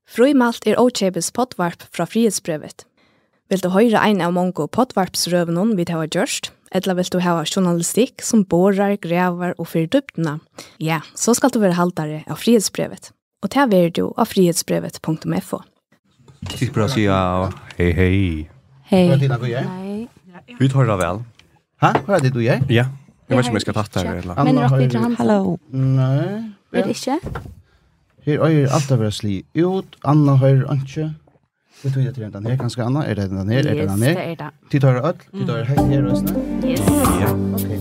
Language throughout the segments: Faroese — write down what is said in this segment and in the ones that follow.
Frumalt åkjøpes poddvarp fra Frihetsbrevet. Vil du høre en av mange poddvarpsrøvene vi har gjort, eller vil du ha journalistikk som borer, grever og fyrdybtene? Ja, så skal du være haltere av Frihetsbrevet. Og ta ved du av frihetsbrevet.fo. Sist bra säga hej hej. Hej. Nej. Vi tar det väl. Ha? Hva det du gjør? Ja. Jag vet inte om jag ska ta det här eller. Men rakt litt han. Hallå. Nei. Er det ikke? Her er alt av sli ut. Anna har ikke. Det tror jeg til den her, ganske Anna. Er det den her? Er det den her? det er det. De tar alt. De tar helt her også. Yes. Ja. Ok.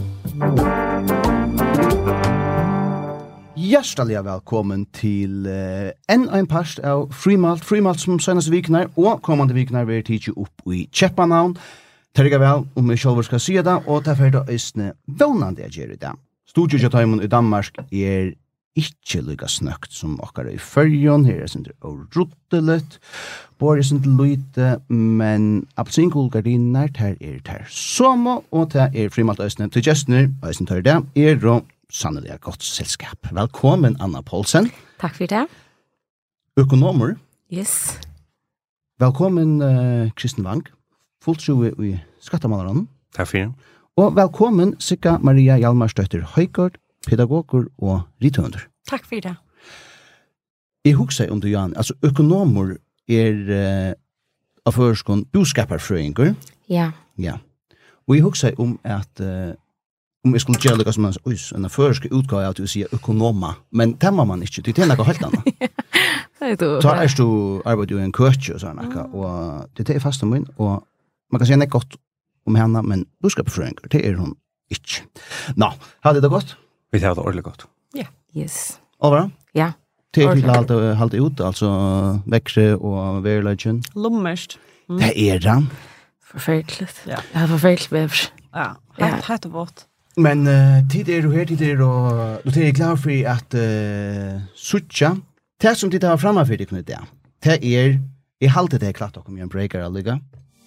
Hjertelig velkommen til en part av Frimalt. Frimalt som seneste vikene og kommende vikene vil tidsi opp i Kjeppanavn. Terga vel om jeg selv skal si det, og derfor er det østene vånande jeg gjør i det. Studietjøtøymon i Danmark er ikke lika snøkt som okkar i Førjon. Her er sin og ruttelet. Bor er sin lite, men appelsingulgardiner, her er her somo, og her er Frimalt østene til gestene, østene tar det, er og sannelig godt selskap. Velkommen, Anna Poulsen. Takk for det. Økonomer. Yes. Velkommen, Kristen Wang. Fulltjue i Skattemaleren. Tack för det. Og velkommen, Sikka Maria Hjalmarstøtter Høygård, pedagoger og rithønder. Tack för det. Jeg husker om du, Jan, altså økonomer er av førskånd boskaperfrøyinger. Ja. Ja. Og jeg husker om at om jeg skulle gjøre det som en førske utgave av at du sier økonomer, men det må man ikke, det er noe helt annet. Så er du arbeider jo i en køtje og sånn, og det er fast om min, og man kan si det godt om henne, men boskaperfrøyinger, det er hun ikke. Nå, hadde det godt? Vi tar det ordentligt gott. Ja. Yes. Alvara? Ja. Det er til halte ut, altså vekse og verleggen. Lummerst. Det er det. Forferdelig. Ja. Jeg har forferdelig bever. Ja. Ja. Helt och vårt. Men tid er du her, tid er og du er glad for at suttja, det som tid har framme for deg det, det er, jeg halte det klart dere med en breaker alliga.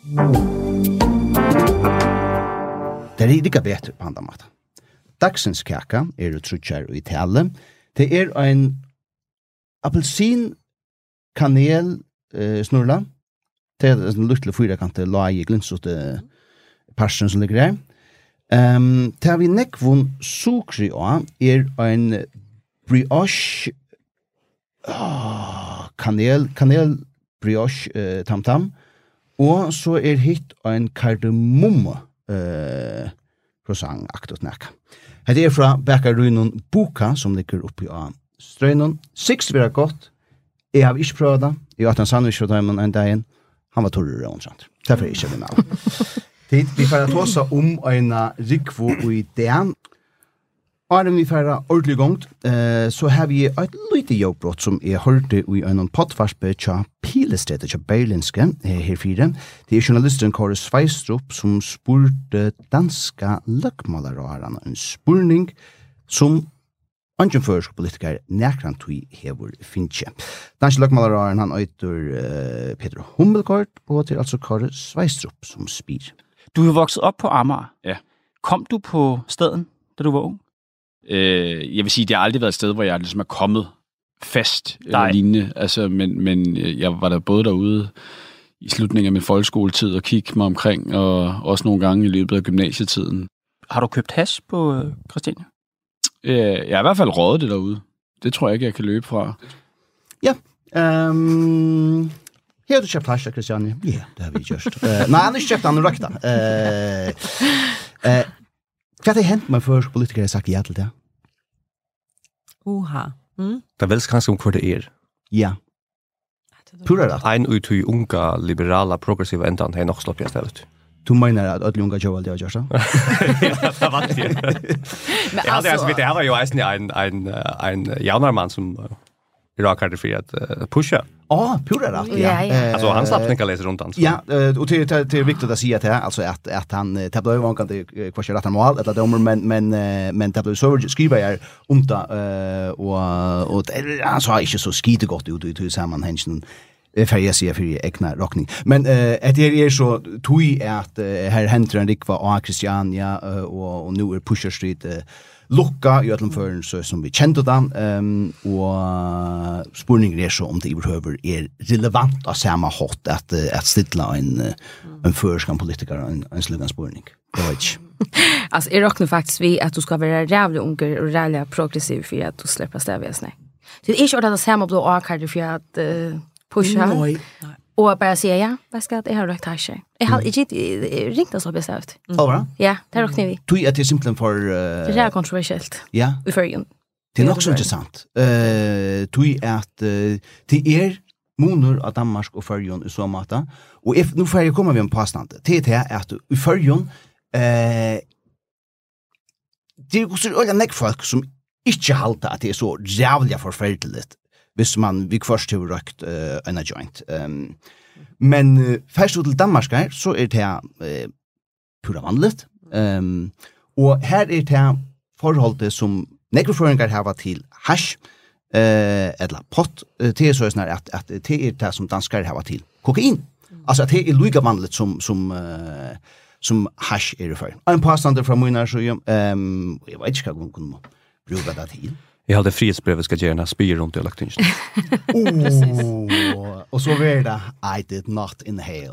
Det er lika bedre på andre måter. Dagsens kaka er jo suttjar i tale. Det er en appelsin kanel snurla. Det er en luttle fyrakante lag i glinsote parsen som ligger der. Det vi nekvun sukri av er en brioche kanel brioche tamtam, og så er hit en kardemomme croissant aktot nekka. Det er fra bakaruinen Boka som ligger oppi av strøynen. Sikt vil godt. Jeg har ikke prøvd det. Jeg har hatt en sandwich fra dem en dag. Han var torrere og sånt. Derfor er jeg ikke med. Vi får ta oss om en rikvo i det. Og vi får ordentlig gongt, så har vi et lite jobbbrott som er hørte i en pottvarspe til Pilestedet til Berlinske her fire. Det er journalisten Kåre Sveistrup som spurte danska løkmalerarene en spurning som angen førsk politiker nærkrant vi hever finnkje. Danske løkmaleraren han øyter Peter Hummelgaard, og til altså Kåre Sveistrup som spyr. Du er vokset op på Amager. Ja. Kom du på staden, da du var ung? Jeg vil sige, det har aldrig været et sted, hvor jeg ligesom er kommet fast eller Nej. lignende. Altså, men jeg var der både derude i slutningen af min folkeskoletid og kigge mig omkring, og også nogle gange i løbet af gymnasietiden. Har du købt hash på Christiania? Jeg har i hvert fald røget det derude. Det tror jeg ikke, jeg kan løbe fra. Ja. Her har du kjøpt hashtag, Christiania? Ja, det har vi gjort. Nei, han har ikke kjøpt, han har røkt da. Hva har det hendt med først politikere har sagt ja til det? Uha. Mm. Det vel kanskje om hvor det er. Ja. Pura det. En ut i unga, liberala, progressiva endan har nok slått jeg stedet. Du mener at alle unga Joel det har gjort så? Ja, det var det. Ja, det var jo en jaunarmann som rakade för att pusha. Pura rätt. Ja. Alltså han slapp snicka lite runt han. Ja, och det är viktigt att säga det alltså att han det blev vankande kvar rätt mål eller domar men det blev så skriva jag och han sa inte så skite gott ut i sammanhangen. För jag ser för egna rockning. Men det är så tog att här händer en rikva av Christiania och nu är Pusher Street lukka i öllum føren så som vi kjente den, og spurningen så om det overhøver relevant av samme hot at stilla en førskan politiker en slugan spurning. Det var ikke. Alltså är rockar faktiskt vi att du ska vara jävla unger och jävla progressiv för att du släpper stävjas nej. Det är inte att samma blå arkad för att pusha. Nej. Och bara säga ja, vad ska det ha rätt här. Jag har inte ringt oss bestämt. Ja, det rockar vi. Du är till simpelthen för det är kontroversiellt. Ja. I förrjun. Det är också intressant. Du är att det monor av Danmark och förrjun i så mata. Och nu får jag komma med en påstand. Det är att i förrjun det är också öliga folk som inte halta att det är så jävla förfärligt hvis man vi först har rökt en joint. Men först till Danmark så är det pura vanligt. Och här är det förhållet som nekroföringar har till hash eller pott till så är att det är det som danskar har till kokain. Alltså att det är lika vanligt som hash är det för. En påstående från mina så jag vet inte vad kunde bruka det till. Jag hade frihetsbrevet ska gärna spyr runt i lagt in. Och så var det I did not inhale.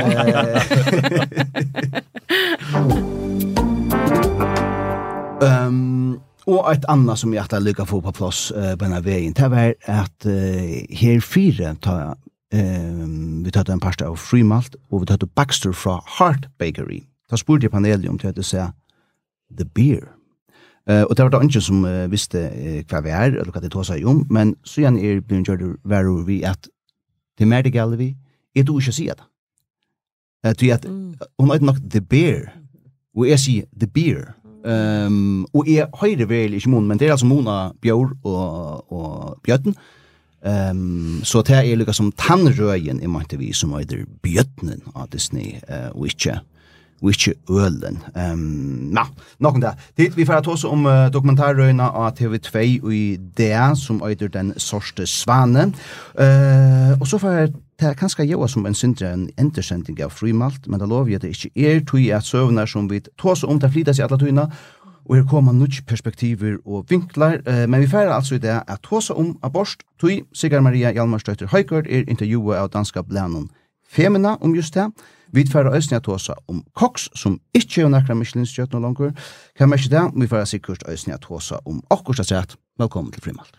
Och ett annat som jag hade lyckats få på plats på den här vägen det var att här fyra tar vi tar en pasta av frimalt och vi tar Baxter från Heart Bakery. Då spurgade jag panelen om till att säga the beer. Och det var det inte som visste vad vi är eller vad det tog sig om, men så igen blir det värre vi att det mer det gäller vi är du inte säga det. Till att hon är nog the beer och jag säger the beer. Och jag höjde väl i mun, men det är alltså Mona Björn och Björn. Så det är lika som tannröjen i månte vi som är Björnen av Disney och inte ölen. Nog där. Vi får ta oss om dokumentarröjna av TV2 och i det som är den sorste svane. Och så får jag det kanske göra som en intersändning av frimalt, men det lovar jag det inte tog att sövnar som vi tar oss om det flitas i alla tøyna, og her kommer nya perspektiver og vinklar, men vi færer altså i det at ta oss om abort, tog Sigrid Maria Hjalmarstøtter Højgaard intervjuet av danska blænen Femina om just det. Vi færer østene ta oss om koks, som ikke er nærkere Michelin-stjøtt noe langer. Kan man ikke det? Vi færer sikkert østene ta oss om akkurat sett. Velkommen til Frimalt.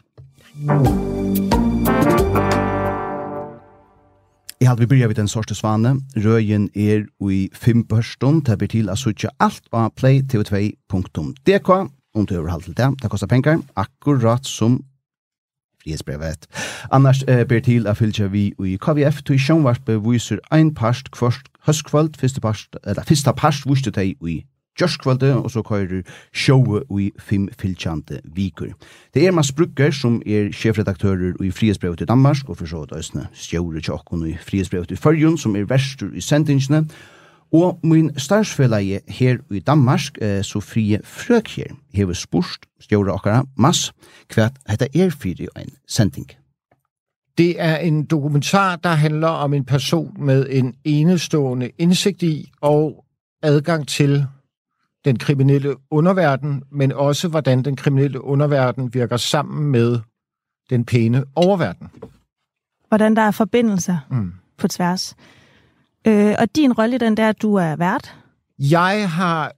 Jeg hadde vi börjat vid den sorte svane. Røyen i 5 børstund. Det blir til å søke alt av playtv2.dk. Om du overholder til det. Det kostar penger. Akkurat som frihetsbrevet. Annars blir til å fylle vi i KVF. Til sjånvarpe viser en parst kvart høstkvöld. Første parst viser det i Gjørskvölde, og så kører showet i 5 fylltjante viker. Det er Mats Brugger, som er sjefredaktører i Frihetsbrevet i Danmark, og for så vidt også stjåre tjokken i Frihetsbrevet i Førjun, som er verstur i sendingene. Og min startsfellige her i Danmark, Sofie Frøkjer, hever spurt stjåre akkara Mats, hva heter for en sending? Det er en dokumentar, der handler om en person med en enestående indsigt i og adgang til den kriminelle underverden, men også hvordan den kriminelle underverden virker sammen med den pæne oververden. Hvordan der er forbindelser på tværs. Og din rolle i den der, du er vært? Jeg har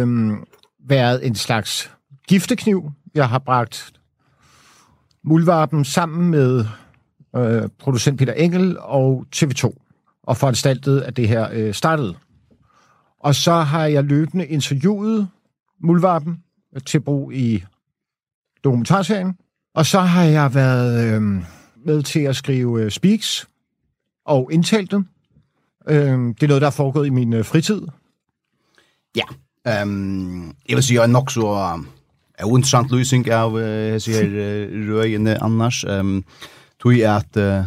været en slags giftekniv. Jeg har bragt Muldvarpen sammen med producent Peter Engel og TV2, og foranstaltet, at det her startede. Og så har jeg løbende interviewet Muldvarpen til brug i dokumentarserien. Og så har jeg været med til at skrive speaks og indtale dem. Det er noget, der er foregået i min fritid. Ja, jeg vil sige, jeg er nok så uinteressant løsning av røyene annars. Tror jeg at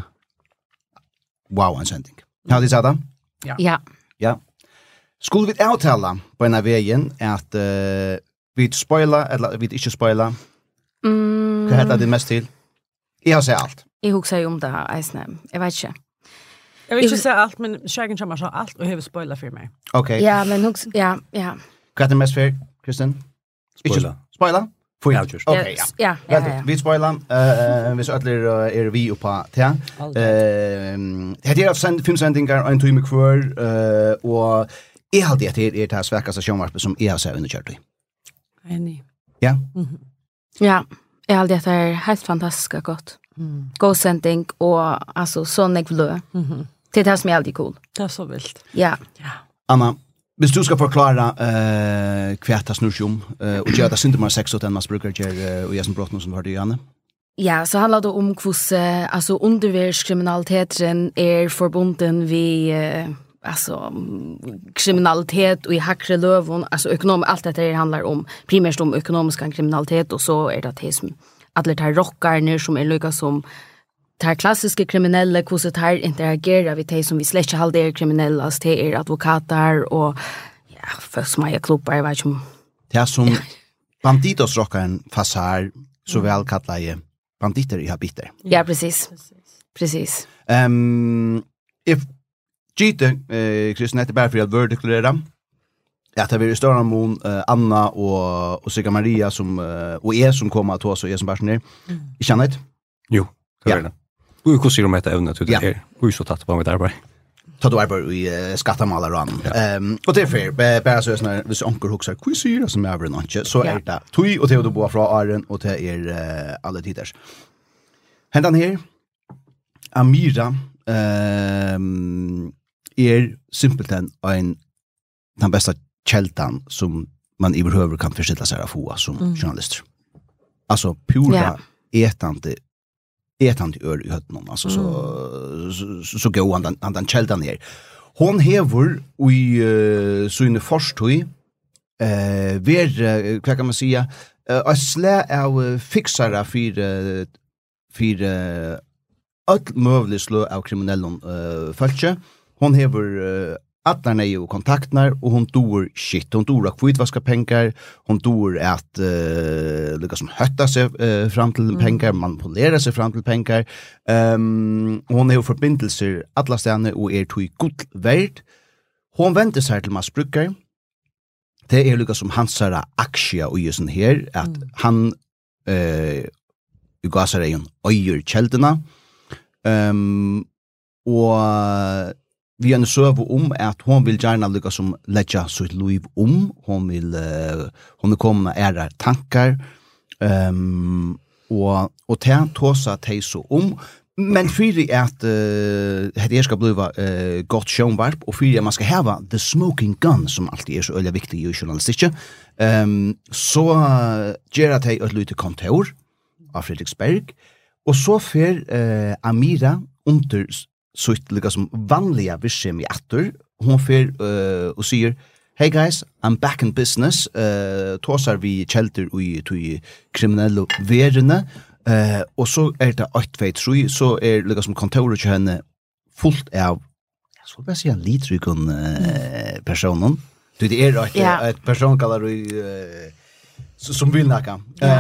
wow, en sending. Har du sagt det? Ja. Ja. Skulle vi avtale på en av veien at vi spoiler, eller vi ikke spoiler? Hva heter det mest til? Jeg har sett alt. Jeg husker jo om det her, Eisne. Jeg vet ikke. Jag vill inte säga allt, men Sjögen kommer så allt och har spoiler för mig. Okej. Ja, men ja. Hva er det mest for, Kristin? Spoiler. Spoiler? Okej, ja. Ja. Vi spoiler. Vi så är vi uppe till. Det är sendt 5 sändningar en timme kvar och är alltid att det är svärkaste showmark som är så under kört. Enig. Ja. Ja, jag alltid att det är helt fantastiskt gott. God sändning och alltså så nekvlö. Det är det som är alltid cool. Det är så vilt. Ja. Anna, hvis du skal forklare kvæta snurrsjum og gjøre det synder man 6 og den man brukar gjøre og jeg som brottene som hørte i Janne? Ja, så handlar det om hur alltså underverkskriminaliteten är förbunden vid alltså kriminalitet och i hackre lövon, alltså allt det handlar om primärt om ekonomisk kriminalitet och så är det som alla de rockarna som är lika som de klassiska kriminella hur så här interagerar vi de som vi släcker halder kriminella till är advokater och ja, för små klubbar vet som det som banditos rockaren fasar så väl kallade banditer i habiter. Ja, precis. If Gite, Kristin heter bara för att verdeklarera att det blir större mån Anna och Sigga Maria som och som kommer att ta så som personer. I känner det? Jo, det är det. Och hur ser de ett ämne till det här? Hur så tatt på mitt arbete? Ta du arbete i skattamalar och annat. Och det är för bara så när hvis onkel huxar hur ser det som är över något så är det tui och Theodor bo från Aren och det är alla tiders. Händan här Amira simpelt den bästa kältan som man överhuvud kan försätta sig att få som journalist. Alltså pura ätande ör i hötten alltså så går han kältan ner. Hon hever i sina forskning vad kan man säga ett slä av fixare för allt möjligt slå av kriminellen fältje. Hon hever alla och kontakter och hon dår shit. Hon dår att kvitvaska pengar. Hon dår att liksom hötta sig fram till pengar. Manipulera sig fram till pengar. Hon har förbindelser alla ställen och tog god värld. Hon väntar sig till massbrukare. Det är liksom hans aktie och just här att han gasar en öjer källorna. Och vi har en söv att hon vill gärna lycka som lägga sitt liv hon är komna era tankar och tåsa tej så men för att det ska bli gott showvarp och för att man ska ha the smoking gun som alltid är så öliga viktigt i journalistik så gör att ett lite kontor av Fredriksberg och så för Amira under så lika som vanliga vishem i attor hon för och säger hey guys I'm back in business tosar vi shelter i kriminella värden och så är det 823 så är lika som kontoret till henne fullt av jag skulle bara säga litrykon personen det är ett person kallar du som vill nacka.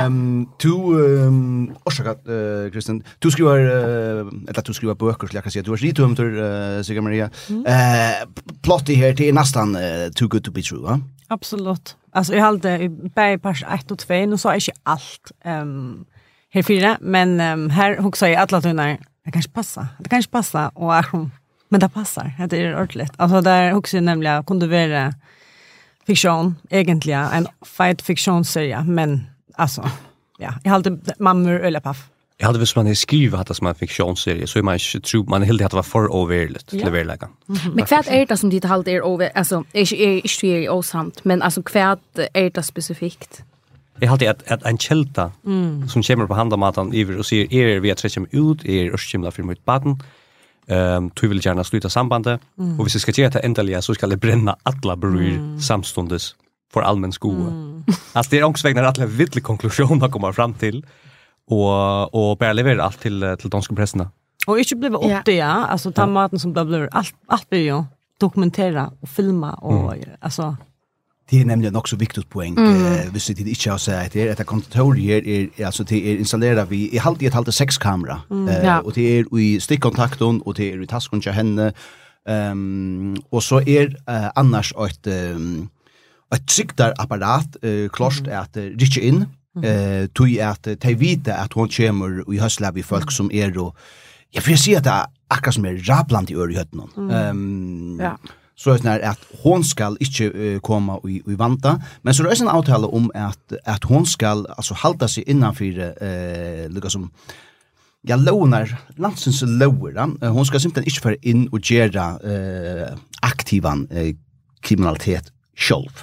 Kristin, du skriver böcker, så jag kan säga. Du har ritumter, Sigga Maria. Plott i här till nästan too good to be true, va? Absolut. Alltså, jag hade i pars 1 och 2, nu sa jag inte allt här 4, men här också jag alla tunnar, det kanske passa, och men det passar, det är ordentligt. Alltså, där också nämligen kunde vara fiktion egentligen en fight fiktionsserie men alltså ja jag hade mammor eller paff. Jag hade visst man skriva att det som en fiktionsserie så är man inte tror man helt att vara för överligt till verkligen. Men kvart är det som det halt är över alltså är ju osamt men alltså kvart är det specifikt. Jag hade att en kälta som kommer på handamaten över och säger vi att träcka ut urskimla för mitt baden. Du vill gärna sluta sambandet och hvis det ska göra det ändliga så ska det bränna alla bryr samstundes för allmän skola. Alltså det är också vägnar alla vittlig konklusion man kommer fram till och bara leverera allt till danska presserna. Och inte blev upp det alltså ta maten som blir allt blir ju dokumentera och filma och alltså det är nämligen också viktigt poäng. Hvis det inte har sagt det att kontoret är alltså det är installerat vi i halvt 6 kamera och det är i stickkontakten och det är i tasken till henne och så är annars ett siktapparat klart att rycka in Tog att de vita att hon kommer i höstla vi folk som då jag får se att det är akkurat som rablant i öryhötten. Ja. Så är det att hon ska inte komma i vanta, men så är det en avtale om att hon ska alltså hålla sig innanför liksom jag lånar landsens lower. Hon ska simpelthen inte föra in och göra aktivan kriminalitet själv.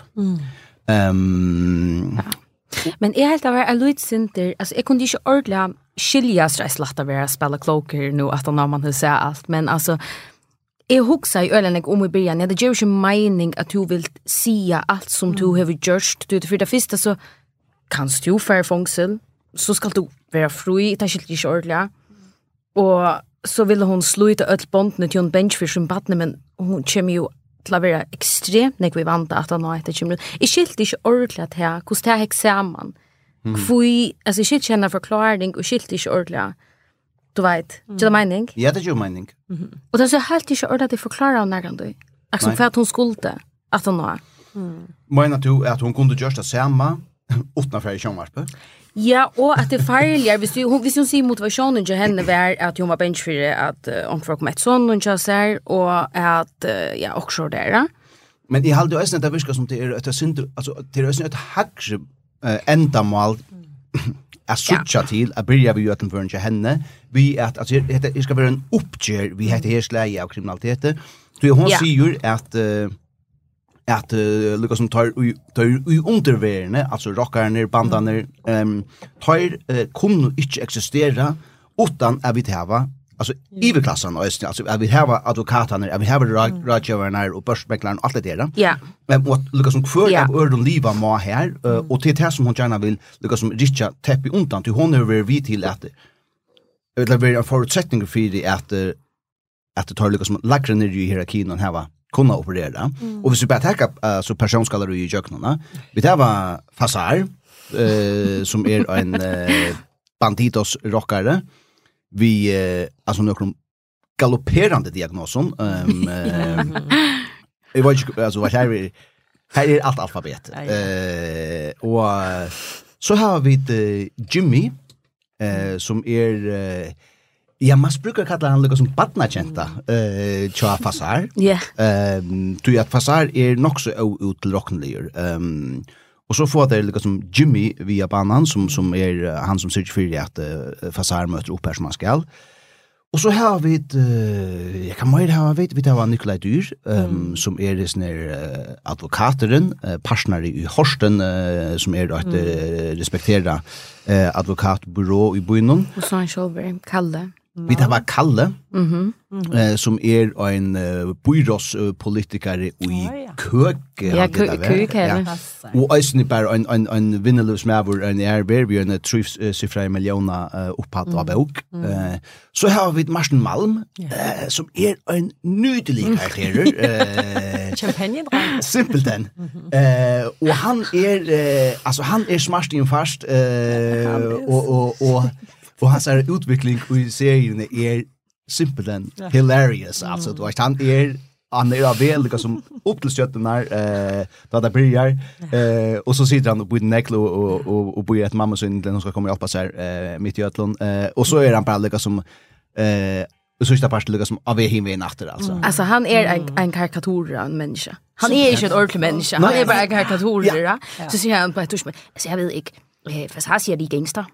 Men jag helt av är Louis Center, alltså jag kunde inte ordla skilja stresslat av att spela kloker nu att när man har sett allt, men alltså jag huxar ju ölen om i början, det gör ju mening att du vill säga allt som du har gjort. Du för det första så kan du för fångsel, så ska du vara fri, det är inte ordla. Och så vill hon sluta öll bondene till en bench för sin partner, men hon kommer ju till att vara extremt nekvivanta att han har ett kommer. Jag skilt inte ordentligt här, hur det här samman. Alltså jag skilt känna förklaring och skilt inte ordentligt. Du vet, det är mening? Ja, det är mening. Och det är så helt inte ordentligt förklara när han då. Alltså för att hon skulle att han har. Menar du att hon kunde göra det samma utanför i Sjönvarpe? Ja, och att det farliga, hvis hon säger motivationen till henne var att hon var bench för att hon får komma ett sån och inte så och att ja också där. Men I hade ju det viskar som det är ett synd alltså det är ett hackre ändamål att switcha till att börja vi utan för henne vi att alltså det ska vara en uppgör vi heter här släge av kriminalitet. Så hon säger att Lucas som tar undervärne alltså rockarna bandarna tar kunde inte existera utan att vi hava alltså överklassen alltså att vi hava advokaterna att vi hava rådgivarna och börsmäklaren och allt det där. Ja. Men vad Lucas som för att leva med här och till det som hon gärna vill Lucas som richa täppi undan till hon över vi till att det blir en förutsättning för det att det tar Lucas som lägre ner i hierarkin och hava kunna operera. Och hvis vi bara täcka så personskallar i jöknarna. Vi tar Fasar som är en banditos rockare. Vi alltså några galopperande diagnosen. Jag vet inte alltså vad här är allt alfabet. Och så har vi Jimmy som är ja, man brukar kalla han liksom badnakenta tja Fasar. Ja. Du att Fasar är nog så utlrocknelig. Och så får det liksom Jimmy via banan som är han som ser för att Fasar möter upp här som man ska. Och så har vi jag kan mer ha vet vi har Nikolaj Dyr som är det sån advokaten partner i Horsten som är att respektera advokatbyrå i Bynnon. Och så han själv Kalle. Vi tar var Kalle som är en byråspolitiker i Køk. Ja, Køk. Och ösni bara en vinnelös med en RB vi en trivsiffra miljoner upphatt av bok. Så har vi Martin Malm som är en nydelig karaktär. Champagne-drang. Simpelt den. Och han är smart in fast och hans utveckling i serien är simpelt den hilarious alltså då han är väl som upp till stötten där det börjar och så sitter han på en neklo och bor ett mamma så den ska komma hjälpa sig mitt i Ötlund och så är han bara lika som sista part lika som av himlen natten alltså. Alltså han är en karikatyr av en människa. Han är inte en ordentlig människa. Han är bara en karikatyr. Så säger han på ett tusch. Så jag vet inte för så ser de gangster.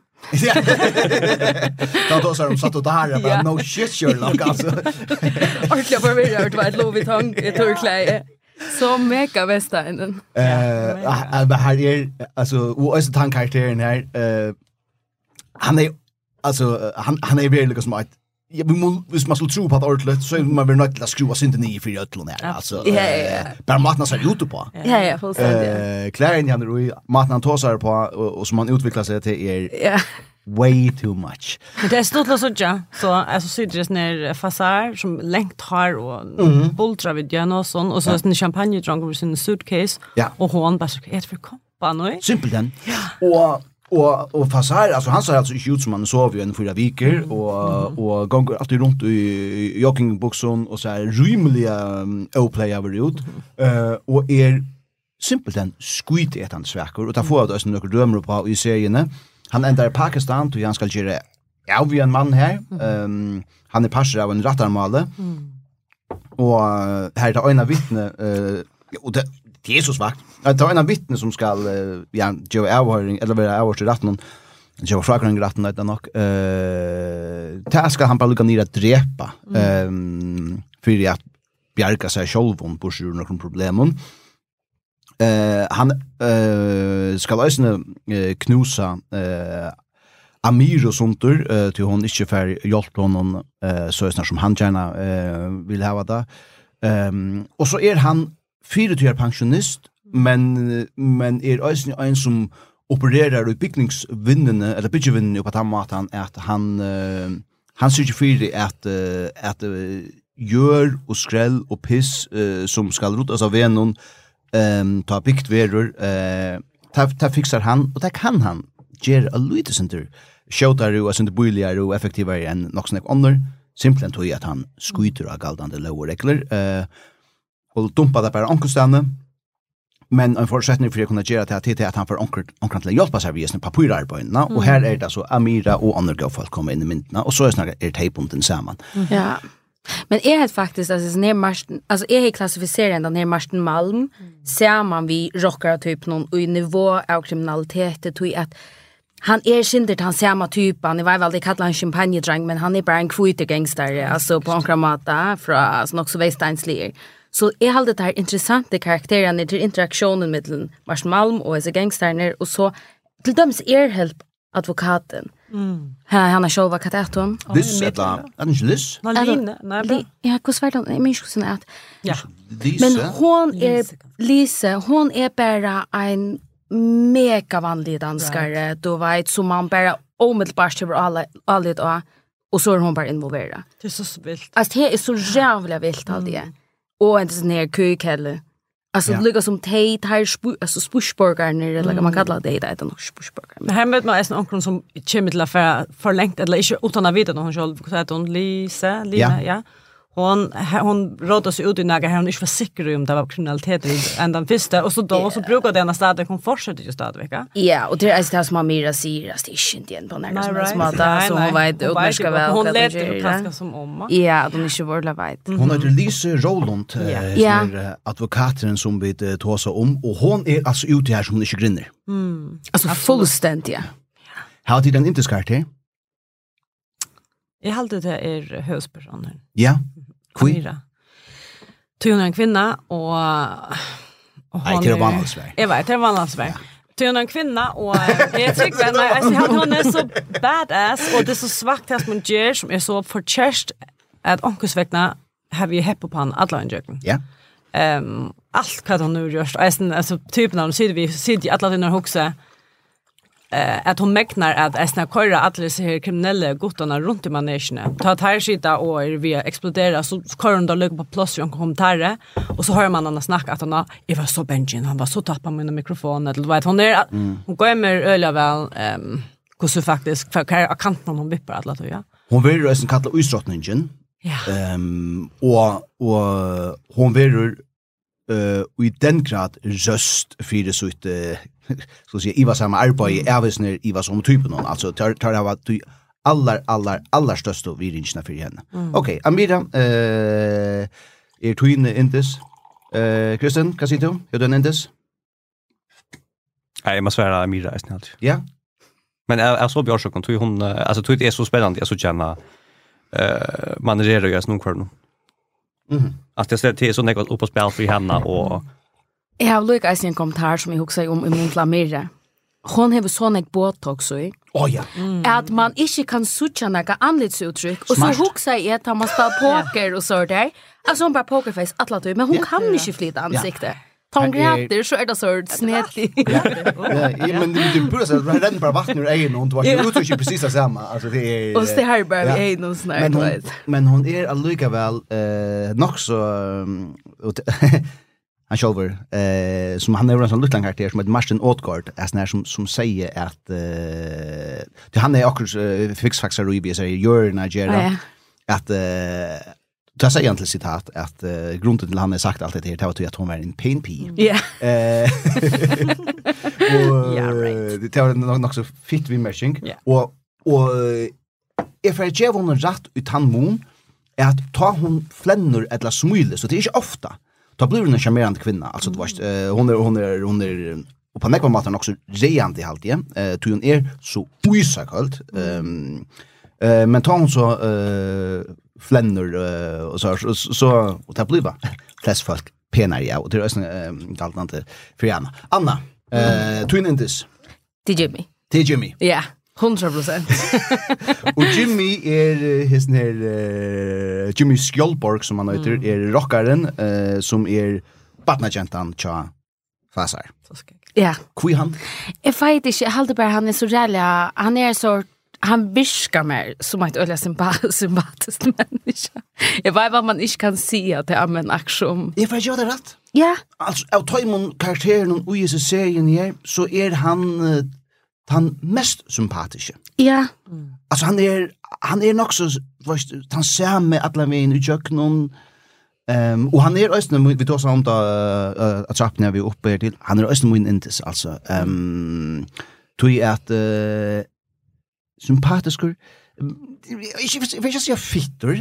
Då så de satt och där bara no shit Sherlock alltså. Ordentligt förvirrad var ett lovitang i turkläde. Så mega västaren. Här är alltså och så tankaraktären här han är alltså han är väldigt liksom att hvis man skulle tro på att ordentligt så är man väl nöjd att skruva sig inte ner för Ötlund här alltså. Bara maten så ute på. Ja, fullständigt. Klären han då maten tosar på och som man utvecklar sig till är way too much. Men det är stort så alltså sitter det när Fasar som längt har och bultra vid Jönasson och så en champagne drunk over sin suitcase och hon bara så ett för koppa nu. Simpelt den. Och Fasar alltså han ser alltså inte ut som han sov ju en 4 veckor och går alltid runt i joggingboxen och så här rymliga oplay över ut och är simpelt en skuitetande sväckor och ta få att ösn några drömmar på I serien. Han ändrar I Pakistan och han ska göra vi en man här. Han är pastor av en rattarmale. Och här är ena vittne och det är så svagt. Det är ena vittne som ska göra avhöring eller vara avhörs I ratten. Det var frågan I ratten där nog. Det ska han bara lucka ner att drepa. För att bjärka sig själv på sig några problem. Han ska lösna knusa Amir och sånt till hon inte för hjälpa honom så snart som han gärna vill ha det. Och så han 4-år pensionist men också en som opererar I byggningsvinnene eller byggvinnene på tamatan att han syr för att gör och skräll och piss som ska rotas av vännen ta byggt verur ta fixar han och det kan han ger a lite center showtar och sånt bullier och effektivare än något snack under simpelt tog att han skjuter av galdande lower och dumpa det bara onkelstanne men en förutsättning för att kunna göra det att han får onkel till hjälpa sig via sina papperarbeten och här är det så Amira och andra folk kommer in I myntna och så är snarare tejpunten samman. Ja. Men är det faktiskt alltså är klassificeringen den här Marsten Malm ser man vi rockar typ någon I nivå av kriminalitet tror att han inte han samma typ han var väl det kallar han champagne-drang men han är bara en kvite gangster alltså på Ankramata från alltså också Westeinslier. Så är allt det här intressanta karaktärerna till interaktionen mellan Marsten Malm och dessa gangsterner och så till döms helt advokaten. Han har själva kateton. Liss är inte Liss? Nej. Ja, hur svårt det men skulle att. Ja. Men hon är bara en mega vanlig danskare då vet som man bara omedelbart över alla och så är hon bara involverad. Det är så vilt. Alltså det är så jävla vilt all det. Och en sån här kökelle. Alltså lika som tejt här alltså spushburgaren eller man kallar det är nog spushburgare. Men här med man är en onkel som kommer till affär förlängt eller inte utan att veta hon själv så att hon Lina ja. Hon rådde sig ut I några här hon inte var säker om det var kriminalitet än den första och så då så brukar den staden hon fortsätter just att vecka. Ja, och det är det som Amira säger att det är inte igen på när som smata så hon vet utmärska väl hon lät det ganska som om. Ja, de är inte vårdla vet. Hon heter Lise Roland advokaten som vi tar så om och hon är alltså ute här som hon inte grinner. Alltså fullständigt ja. Har du den inte skart Jag hade det är huspersoner. Ja. Amira. Hon är en kvinna och hon är vanligsväg. Jag vet, det är vanligsväg. Hon är en kvinna och jag tycker att hon är så badass och det är så svagt att man gör som är så förtjärst att onkusväckna har vi hepp på han alla injöken. Ja. Allt vad hon nu gör. Alltså typ när de sitter alla dina huxa att hon mäknar att äsna köra alla dessa kriminella gottarna runt I manegen. Ta ett här skita och vi exploderar så kör hon då lycka på plats och kommentarer och så hör man någon snacka att hon jag var så benjin, han var så tappad med mikrofonen eller vet hon är hon går med öliga väl hur så faktiskt för kanten hon vippar alla då ja. Hon vill ju en kalla utstrottningen. Ja. Och hon vill I den grad röst för det så att så säga Iva samma arbete ävesner Iva som typen någon alltså tar det av att allar största viringarna för henne. Okej, Amira är twin intes. Kristen, vad säger du? Är du intes? Nej, jag måste svära Amira är snällt. Ja. Men jag så Björnsson tog hon alltså tog det är så spännande jag så gärna man reagerar ju någon kvar nu. Att det är så något upp på spel för henne och jag har lyckats en kommentar som jag huxar om I min Amira. Hon har sån ett botox så ja. Att man inte kan sucha några anledsuttryck och så huxar jag att man spelar poker och så där. Alltså hon bara pokerface alla tid men hon kan inte flytta ansikte. Tom gräter så det så snett. Ja, men det borde så att den bara vattnar ur egen och du var ju uttrycker precis samma. Alltså det är och det här bara är någon snart. Men hon är allika väl nog så han shower som han är en sån liten karaktär som heter Martin Åtgård som säger att det han är också fixfaxar och IBS är gör Nigeria att Jag säger egentligen citat att grunden till han har sagt allt det här det var att hon var en pain pea. Ja. Det var nog så fit vid meshing. Och if I give hon rätt utan mun är att ta hon flänner eller smyler så det är inte ofta. Då blir hon en charmerande kvinna. Alltså det var hon är och på nekva maten också reant i allt igen. Ty hon är så uisakult. Men tar hon så flänner och så och det blir bara flest folk penare ja och det är allt inte för gärna. Anna, Twin Indis. Till Jimmy. Ja. 100%. Och Jimmy är Jimmy Skjoldborg som han heter är rockaren som är partnergentan tja Fasar. Ja. Kui han? Jag vet inte, jag håller bara han är så rälig. Han är så han viskar mer som ett öliga sympatiskt människa. Jag vet vad man inte kan säga till en aktion. Jag får göra det rätt. Ja. Alltså, av Toimon karakteren och i serien här så är han mest sympatiske. Ja. Alltså han är nog så han ser med alla vägen i köknen. Och han är östen vi tar så om att trappa när vi uppe till. Han är östen min intis alltså. Tror jag att sympatisk jag vill säga fitter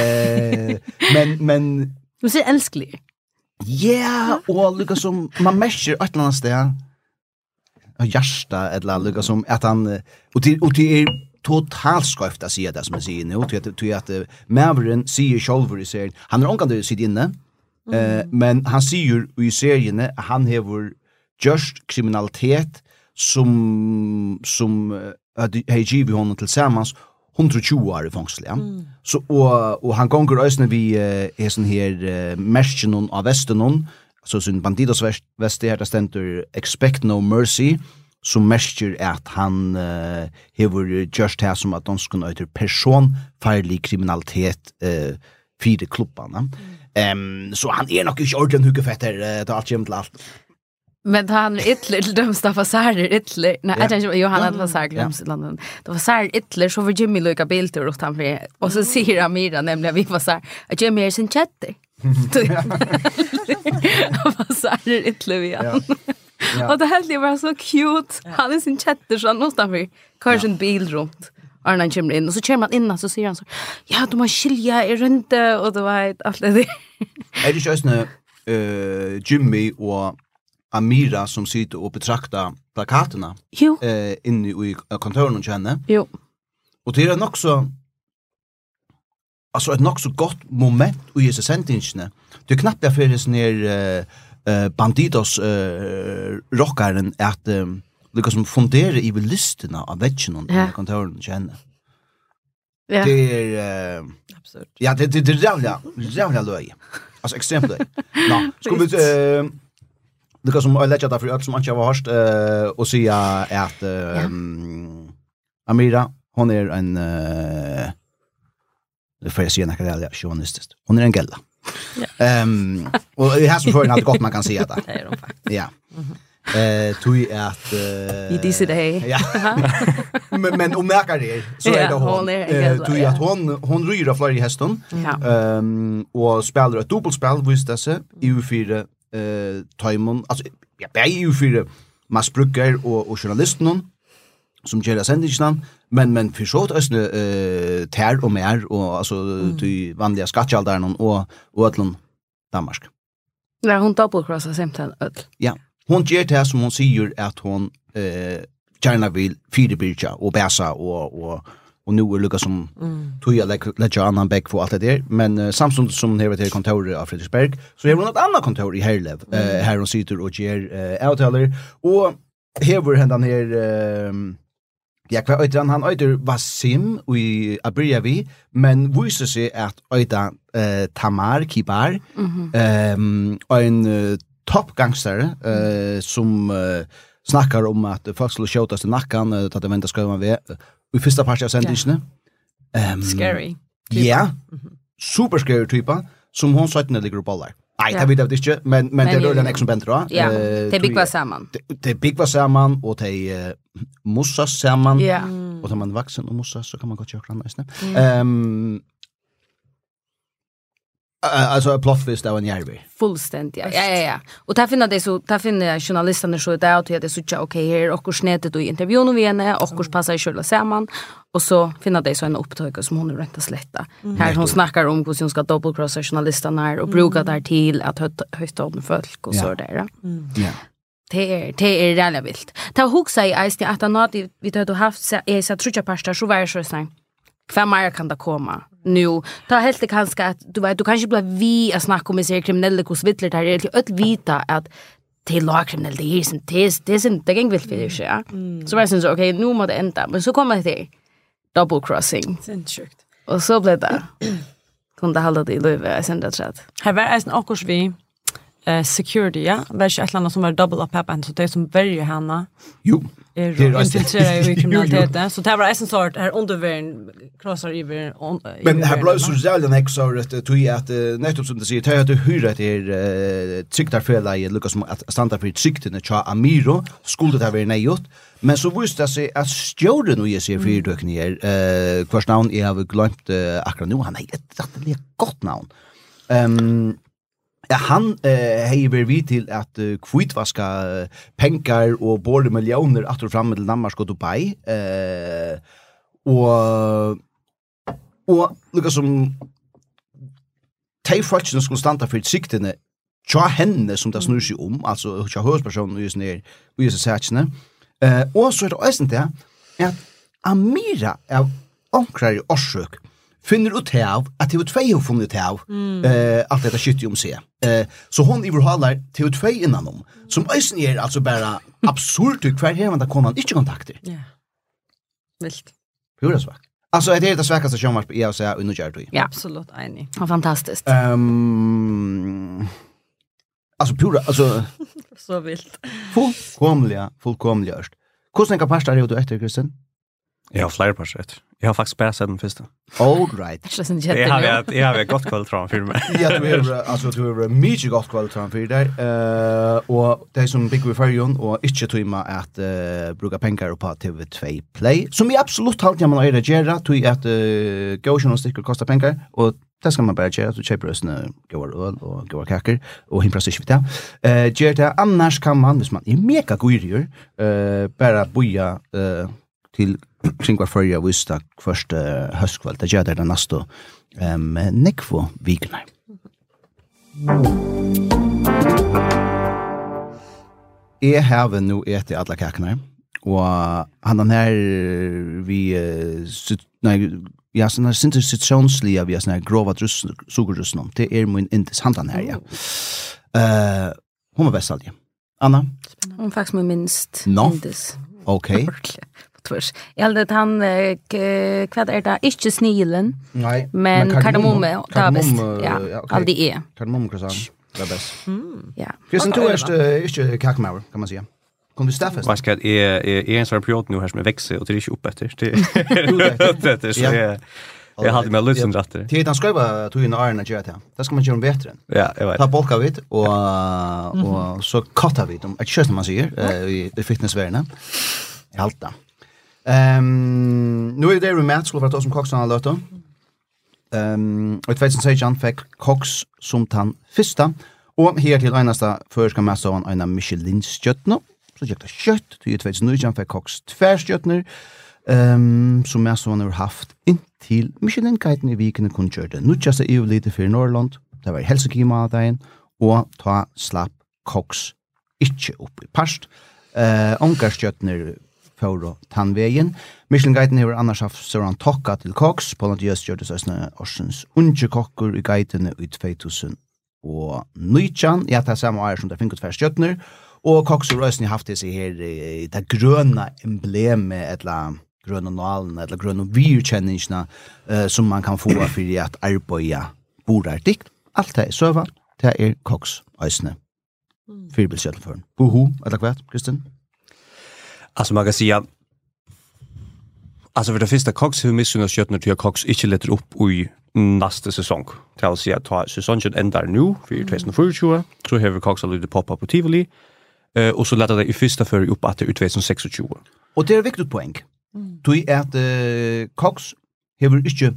men du ser älsklig. Ja, och lika som man märker ett eller annat där. Hjärsta eller lika som att han och det är totalt skövt att säga det som jag säger nu till att Maverick säger själv i serien. Han har ångande sitt inne. Men han säger i serien att han har just kriminalitet som har givit honom tillsammans 120 år i fångsel. Ja. Så och han gånger ösnen vi är sån här märsken av västern så sin bandidos väst det här ständer expect no mercy som märker att han har just här som att de skulle öter personfarlig kriminalitet fyra klubbarna. Så han är nog inte ordentligt hugefetter det allt jämt allt. Men han ytterligare dömsta Fasar ytterligare. Nej, jag tänkte Johanna Fasar glöms i landet. Det var Fasar ytterligare så var Jimmy lika bilder åt han för. Och så säger Amira nämligen vi Fasar att Jimmy är sin chatter. Fasar ytterligare. Och det här var så cute. Han är sin chatter så han någonstans för kanske en bil runt. Arnan kommer in och så kör man in och så säger han så ja, de har skilja i rönte och det var allt det där. Är det just nu Jimmy och Amira som sitter och betraktar plakaterna inne i kontoren och känner. Jo. Och det är också alltså ett nog så gott moment i dessa sentenserna. Det är knappt därför det är sån här bandidos rockaren att liksom fundera i listerna av väggen i kontoren och känner. Ja. Det är absurd. Ja, det är jävla löj. Alltså extremt löj. Nå, ska vi det som jag lägger därför att som man har hört och säga att Amira hon är en det får jag säga när jag är journalist. Hon är en gälla. Och det här som för hade gott man kan säga det. Det är de faktiskt. Ja. Tui att i disse day. Ja. Men om märker det så är det hon. Tui att hon ryra fler i hästen. Och spelar ett dubbelspel visst det i U4 Taimon alltså ja bäj U4 massbrukar och journalisten som gör sändningen men för så att tär och mer och alltså till vanliga skattealdern och ödlon Danmark. Ja, hon dubbelcrossar samtidigt ödl. Ja. Hon gör det som hon säger att hon gärna vill fyrbyrja och bäsa och nu är Lucas som tog jag lägger annan back för allt det där men samtidigt som hon har till kontoret av Fredriksberg så har hon ett annat kontor i Herlev här hon sitter och ger avtaler och här var han här ja, kvar utan han öder Vasim i Abriavi men visar sig att öda Tamar Kibar en toppgangster som snackar om att folk skulle skjutas till nacken att det väntar ska man vara i första parten av sändningen. Scary. Ja. Super scary typa som hon sa att det ligger upp alla. Nej, det vet jag inte, men det är den extra bättre. Ja, det big var samman. Det big var samman och det mussas samman. Och när man vuxen och mussas så kan man gå och köra nästan. Alltså plottvist av en järvi. Fullständigt. Ja. Och där finner journalisterna så där att det är så okej här och snätet och intervjun vi henne och passar själva samman och så finner det så en upptag som hon är rätt att slätta. Här hon snackar om hur hon ska double-crossa journalisterna och bruka där till att hösta om folk och så där. Ja. Det är realligt vilt. Ta huxa i ice att annat vi har haft så tror jag pastor så var så snart. Kvar mer kan det komma. Nu ta helt det kanske att du kanske blir vi att snacka om sig kriminella hos vittler där är att vita att till lagkriminella det är inte det gäng vill för sig. Så var det så okej nu måste det ända men så kommer det double crossing. Det är sjukt. Och så blev det. Kunde hålla det i löve sen det rätt. Här var en också vi security, ja. Var inte ett land som var double up happen så det som väljer henne. Jo. Är infiltrerade i kriminaliteten. Så det var en sort här undervärn krossar över. Men här blev så jävla exakt tog jag att nettopp som det säger att du hyr att trycktarfälla i Lucas att stanna för tryckten att Amiro skulle det vara nejot. Men så visste det sig att stjorden och jag ser fyrdöken här kvars namn jag har glömt akkurat nu han är ett gott namn. Ja, han hever vi til at kvitvaska pengar og både millioner at fram til Danmark og Dubai. Og lukka som teifolkene skulle standa for siktene tja henne som det snur seg om, altså tja høyspersonen og disse sætsene. Og så det også det at Amira av omkrar i Orsøk finner ut av at TV2 har funnet av alt dette skytter om seg. Så hon overhaler TV2 innanom, som øysen er altså bare absurd hver her man da konan ikke kontakter. Ja. Vilt. Hur är det svagt? Alltså det är det svagaste som var jag säger under Jerry. Ja, absolut enig. Ja, fantastiskt. Alltså pura alltså så vilt. Fullkomliga. Hur snäcka pasta är du efter Kristen? Jag har flera par sätt. Jag har faktiskt bara sett den första. All right. Jag har ett gott kväll tror jag filmen. Ja, du har mycket gott kväll tror jag för där. Och det som big with Farion och inte tog att bruka pengar på TV2 Play. Som vi absolut halt jag man är det göra tog att gå och sticker kostar pengar och det ska man bara göra så köper oss går öl och går kakor och himla sig vita. Göra annars kan man hvis man är mega goirier bara boja till kring var förra vissa första höstkväll det gör det nästa nekvo vikna. Jag har nu ätit alla kakorna och han här vi ja såna citronsliga vi såna grova sugardrussen det är min intressant han här ja. Hon var bäst alltid. Anna? Hon faktiskt med minst indes. Okej. Tvers. Jag hade att han vad är det? Inte snilen. Nej. Men kardemomme. Ja, all det är. Kardemomme croissant. Det är bäst. Ja. Kristen du är inte kakmauer kan man säga. Kom du staffast? Vad ska är en sån period nu här som växer och det är inte upp efter. Det är så jag hade med lusten rätt. Till han skriva tog in Arne Jetta. Det ska man göra bättre. Ja, jag vet. Ta bulka vid och så katta vid dem. Ett köst man säger i fitnessvärlden. Halta. Nu är det Matt skulle vara som Cox han låt då. Och 2016 fick Cox som han första och här till enaste förska massa av en Michelin stjärna. Så jag kött till 2019 fick Cox två stjärnor. Som massa har haft in till Michelin guiden i viken kunde köra. Nu just det EU lite för Norrland. Det var Helsinki dagen och ta slapp Cox inte upp i past. Onkarstjärnor för tandvägen. Michelin-guiden har annars haft sådan tokka till Cox. På något just gör det sådana årsens undjekockor i guiden i 2019. Ja, det är samma år som det finns två stjärnor. Och Cox har rösten haft det sig här det gröna emblemet eller gröna nalen eller gröna virkänningarna som man kan få för att arbeta bordartigt. Allt det är söva. Det är Cox ösne. Fyrbelsjöten för. Boho, eller vad, Kristen? Alltså man kan säga alltså för det första Cox hur missuna skötnar till Cox inte letter upp i nästa säsong. Det vill säga att säsongen ändar nu för 2024 så har vi Cox lite poppa på Tivoli och så lätter det i första för upp att det ut 2026. Och det är viktigt poäng. Du är att Cox har inte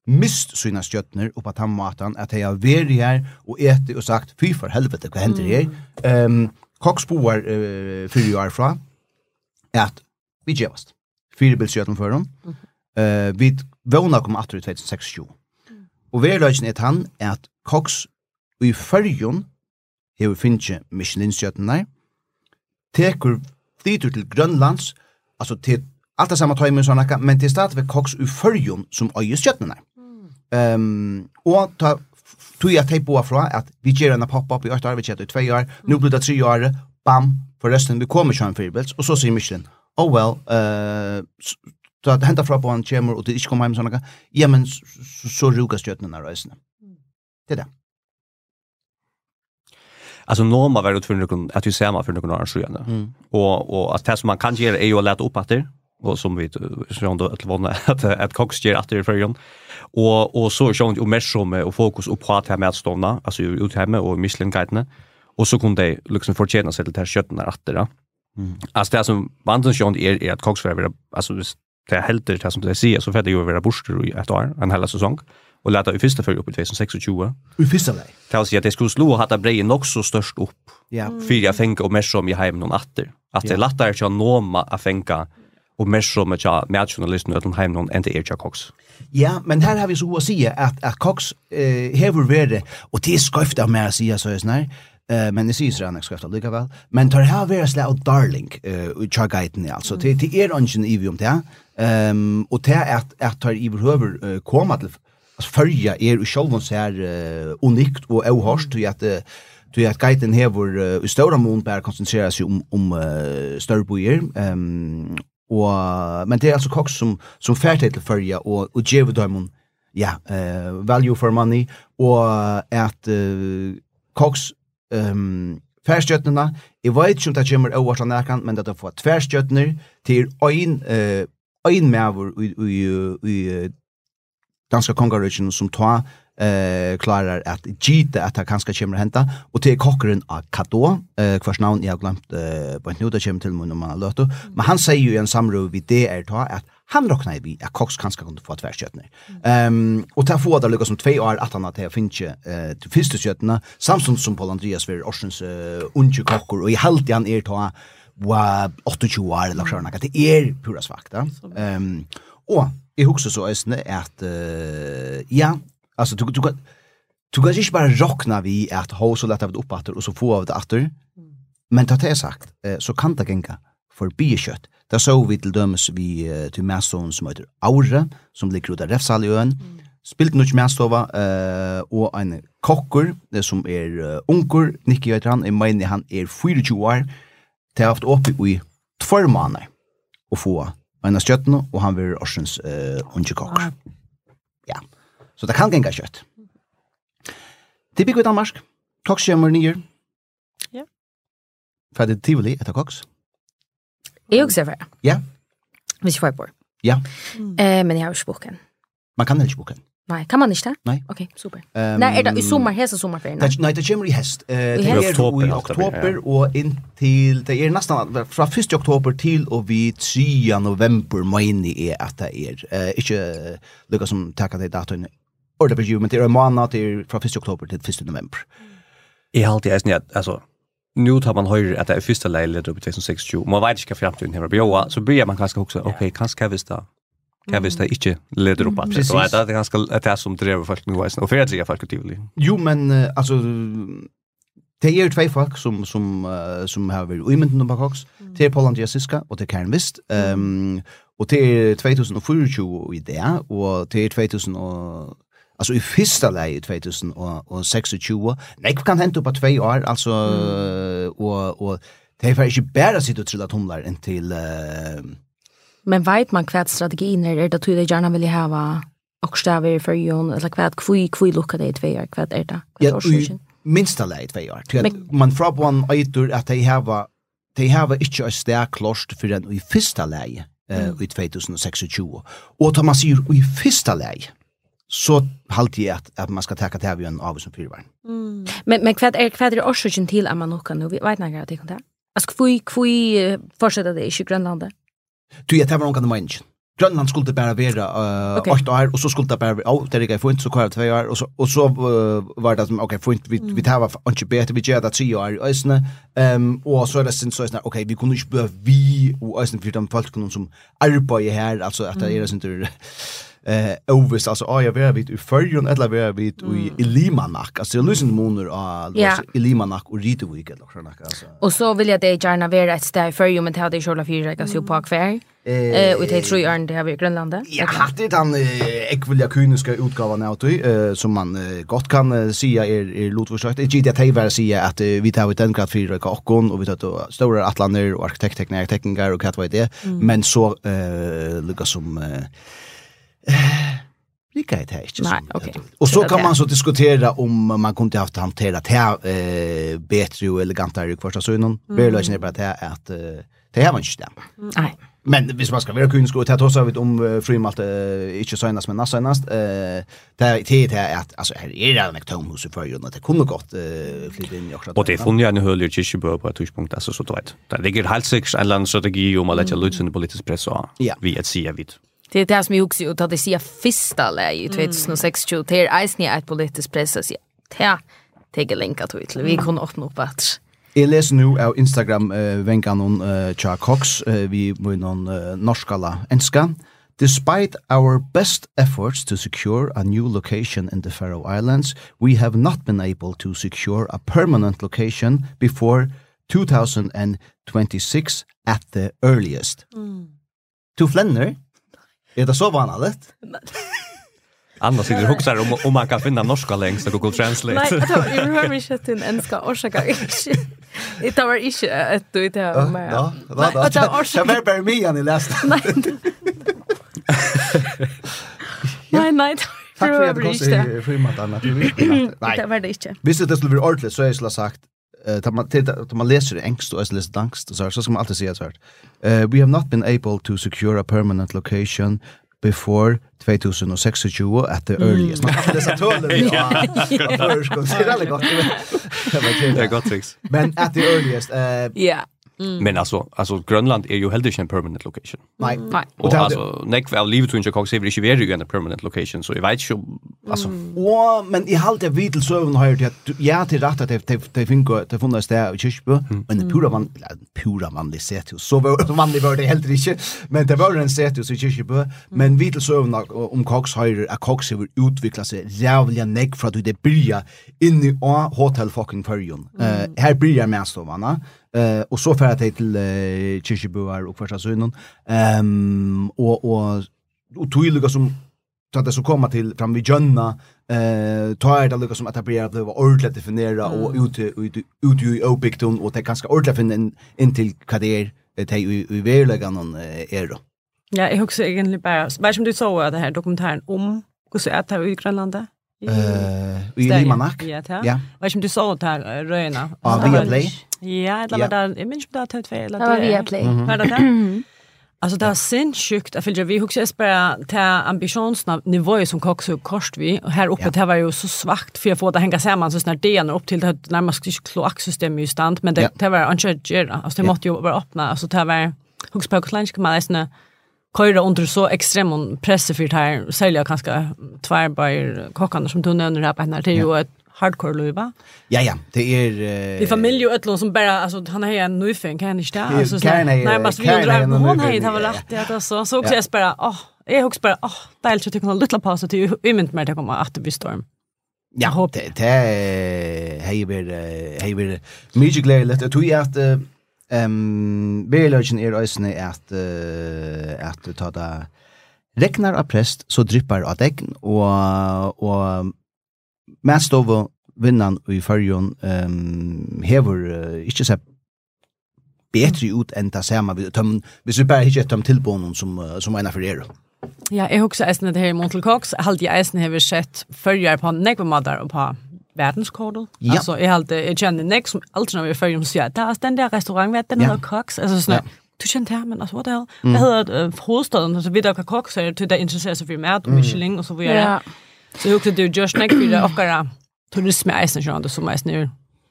mist sina stjøtner og på tammatan at de har vært her og etter og sagt fy for helvete, hva hender her? Cox boar 4 år fra at vi gjevast. 4 bilstjøtner for dem. Vi vågna kom atter i 2026. Og verløgjen han at Cox i fyrjon hever finnje Michelin-stjøtner teker flytur til Grønlands, altså til alt det samme tøymen sånn akka, men til stadigvæk Cox i fyrjon som øye stjøtner. Og tog jeg teg på fra at vi gjør en pop-up i 8 år, vi gjør det i 2 år, nå blir det 3 år, bam, for resten vi kommer til en fyrbils, og så sier Michelin, oh well, så det hentet fra på han kommer, og det ikke kommer hjem sånn akka, ja, men så ruger stjøtnerne reisene. Det det. Alltså når man väl utfunnit att vi ser man för någon annan sjön. Och att det som man kan göra är ju att lätta upp att det och som vi sån då att vara att Cox ger att det för igen. Och så sån ju mer som och fokus upp på att här med stånda alltså ut hemma och Michelin-guiderna och så kunde de liksom förtjäna sig till det här köttet att det. Alltså det som vanten sån är att Cox för alltså det helt det som det säger så för det ju vara borster i ett år en hel säsong. Och låta i första följa upp i 2026. I första läge. Det vill säga att det skulle slå att det blir nog så störst upp. Ja. För jag tänker och mer som i hem någon atter. Att det lättare att nå att tänka och mer som att jag med journalisten utan hem någon än det Cox. Ja, men här har vi så att säga att Cox hever värde och det är skrift av mer att säga så är men det syns redan skrift av lika väl. Men tar här vara slä och darling i chargaiten alltså till ungen i om det. Och det är att tar i behöver komma till alltså följa i själva så här unikt och ohörst till att guiden hever i stora mån bara koncentrera sig om större bojer och men det är alltså Cox som färdigt till följa och ger dem value for money och att Cox färstjötnerna jag vet inte om det kommer övertland men det får tvärstjötner till en mäver i danska kongarriken som tar klarar att gita att det kanske kommer hända och till kockaren av Kato kvars namn jag har glömt på ett nota kommer till mun om man har låt men han säger ju i en samråd vid det är ta att han räknar vi att Cox kanske kunde få tvärstjötner och ta få det lyckas som 2 år att han att det finns till första stjötnerna Samson som Paul Andreas för Orsens unge kockor och i halt han är ta var 28 år eller så något det är pura svagt och jag husker så att ja alltså du kan inte bara rockna vi att ha så lätt av det upp och så få av det åter men ta det sagt så kan det gänga för biekött där så vi till dömes vi till Masson som heter Aure som ligger ute i Räfsalön spilt något Massova och en kockor det som är onkel Nicky heter han i men han är 24 år det har haft uppe i 2 månader och få en stjøtten, og han vil Orsens ungekokk. Ja, så det kan gænga kjøtt. Det bygger i Danmark. Cox kommer 9. Ja. For det Tivoli etter Cox? Jeg også for det. Ja. Hvis jeg får på. Ja. Men jeg har ikke boken. Man kan ikke boken. Nej, kan man inte? Nej. Okej, super. Nej, det i sommar, hela sommarferien. Nej, det kommer i höst. Det är i oktober och in till det är nästan från 1 oktober till och vi 3 november mini är att det är inte lyckas som tacka det datum. Or det men det är månad till från 1 oktober till 1 november. I alltid är snett alltså nu tar man höra att det är första läget upp till 2026. Man vet inte vad framtiden här blir så börjar man kanske också okej, kanske visst då. Kan visst det inte leder upp att det så är det ganska det som driver folk nu och för att driva folk aktivt. Jo men alltså det är ju 2 folk som har varit i mynden på Cox till Paul Andreas Siska och till Karen Wist och till 2024 i det och till 2000 och alltså i första läget 2026 nej kan hända på 2 år alltså och det är faktiskt inte bara sitta och trilla tumlar in till Men vet man vad strategin är det du gärna vill ha och stäver för jon eller vad kvui lucka det 2 år vad är det? Ja, minsta läget 2 år. Man fra på en eitur att de har inte ett starkt klost för den i första läget i 2026. Och tar man säger i första läget så halt jag att man ska ta det här en av som fyrvärn. Men vad är orsaken till att man nog kan nu vet några det kan det. Alltså kvui fortsätter det i Grönland. Du jag tar någon kan Grönland skulle bara vara 8 år och så skulle det bara det är fint så kvar 2 år och så var det som okej fint vi tar inte bättre vi gör det 3 år och så är det sen så är okej vi kunde inte behöva vi och ösnen för de folk som arbetar här alltså att det är det inte Ovis alltså jag var vid i förrjun eller var vid i Limanak alltså det lyssnar moner i Limanak och Ridevik eller så alltså och så vill jag det gärna vara ett ställe förrjun men det själva fyra jag så på kvar och det tror jag det har vi i Grönland ja det han ekvilja kyniska utgåvan av som man gott kan säga är lotförsökt det GT var säga att vi tar ut den grad fyra och vi tar stora atlander och arkitekttekniker och vad det men så lyckas som lika det här inte. Nej, okej. Och så kan man så diskutera om man kunde haft hanterat det här bättre och elegantare i första synen. Belösningen är bara att det här var inte det. Nej. Men hvis man ska vara kunnig det här vi om Frimalt inte senast men senast det är att alltså här är det en tomhus i förrjun att det kunde gått flytta in i också. Och det fungerar en höll i Kirchebø på ett tidspunkt alltså så vet. Det ligger helt säkert en annan strategi om att lägga ut sin politisk press och vi att se vid. Det är det som jag också att det säger första läge i 2016 det är Eisner ett politiskt press så ja det länka till vi kan öppna upp att jag läser nu av Instagram vänkan Chuck Cox vi med någon norskala enska. Despite our best efforts to secure a new location in the Faroe Islands, we have not been able to secure a permanent location before 2026 at the earliest. To Flenner, är det så vanligt? Anna sitter och huxar om man kan finna norska längs där Google Translate. Nej, jag hör mig inte en enska orsaka. Det var inte ett du det här med. Ja, det var bara mig han läste. Nej. Tack för att du kom frimat Anna. Nej, det var det inte. Visst det skulle bli ordentligt så jag skulle ha sagt man läser det engst och läser dankst så ska man alltid säga så här. We have not been able to secure a permanent location before 2026 at the earliest. Man kan läsa tålen. Ja. Det är gott tricks. Men at the earliest. Men alltså Grönland är ju heller inte en permanent location. Nej. Och alltså neck av livet tror jag också är inte very en permanent location så jag vet ju alltså. Men I halt det vitel så har jag ja till rätt att det finns det funnits där i Kirchebø men pura man det ser till så man det var det helt inte men det var en status i Kirchebø men vitel så om Cox har att Cox har utvecklat sig jävla neck för att det börjar in i hotell fucking Färjön. Här börjar mest då va. Och så för att det till Kirchebø och första synen och tydliga som så att det så komma till fram vid Jönna tar det liksom att det blir ordentligt definera och ut i Obicton och det ganska ordentligt in till vad det är det i verkligheten är då. Ja, jag också egentligen bara vad som du sa det här dokumentären om hur så att det i Grönland i Limanak. Ja. Vad som du sa där röna. Via Play. Ja, det var där jag minns det att det eller det var via Play. Var det där? Alltså det är sinnsjukt. Jag fyller vi också bara till ambitionsnivå som också kost vi och här uppe det var ju så svagt för att få det hänga samman så snart det är upp till det närmast kloaksystem i stand men det var inte alltså det måste ju vara öppna alltså det var hooks på lunch kan man nästan köra under så extrem press för det här sälja kanske tvärbar kockarna som tog under här på det är ju ett hardcore löva. Ja, det är det familj och ett som bara alltså han har en nyfing kan inte alltså nej måste vi undra hon har det var lätt att alltså så också jag bara jag hooks bara det är lite tycker någon lilla paus till imint mer det kommer att vi storm. Ja, det hej vill mycket glädje att du att Belögen är ösne att ta det räknar av präst så drippar av däcken och mest av vinnan i Färjön hever inte så bättre ut än det samma vi bara inte ett tillbån som en affär. Ja, jag också äsna det här i Montelcox halt jag äsna har sett förjar på Negvamadar och på världskartan. Alltså jag känner Neck som alltid när vi följer så att där den där restaurang vet den har Cox alltså så du känner här men alltså vad det är. Det heter hovedstaden så vidare Cox så det där intresserar sig för mat och Michelin och så vidare. Så också du just Neck för det och turism är äsna så som är nu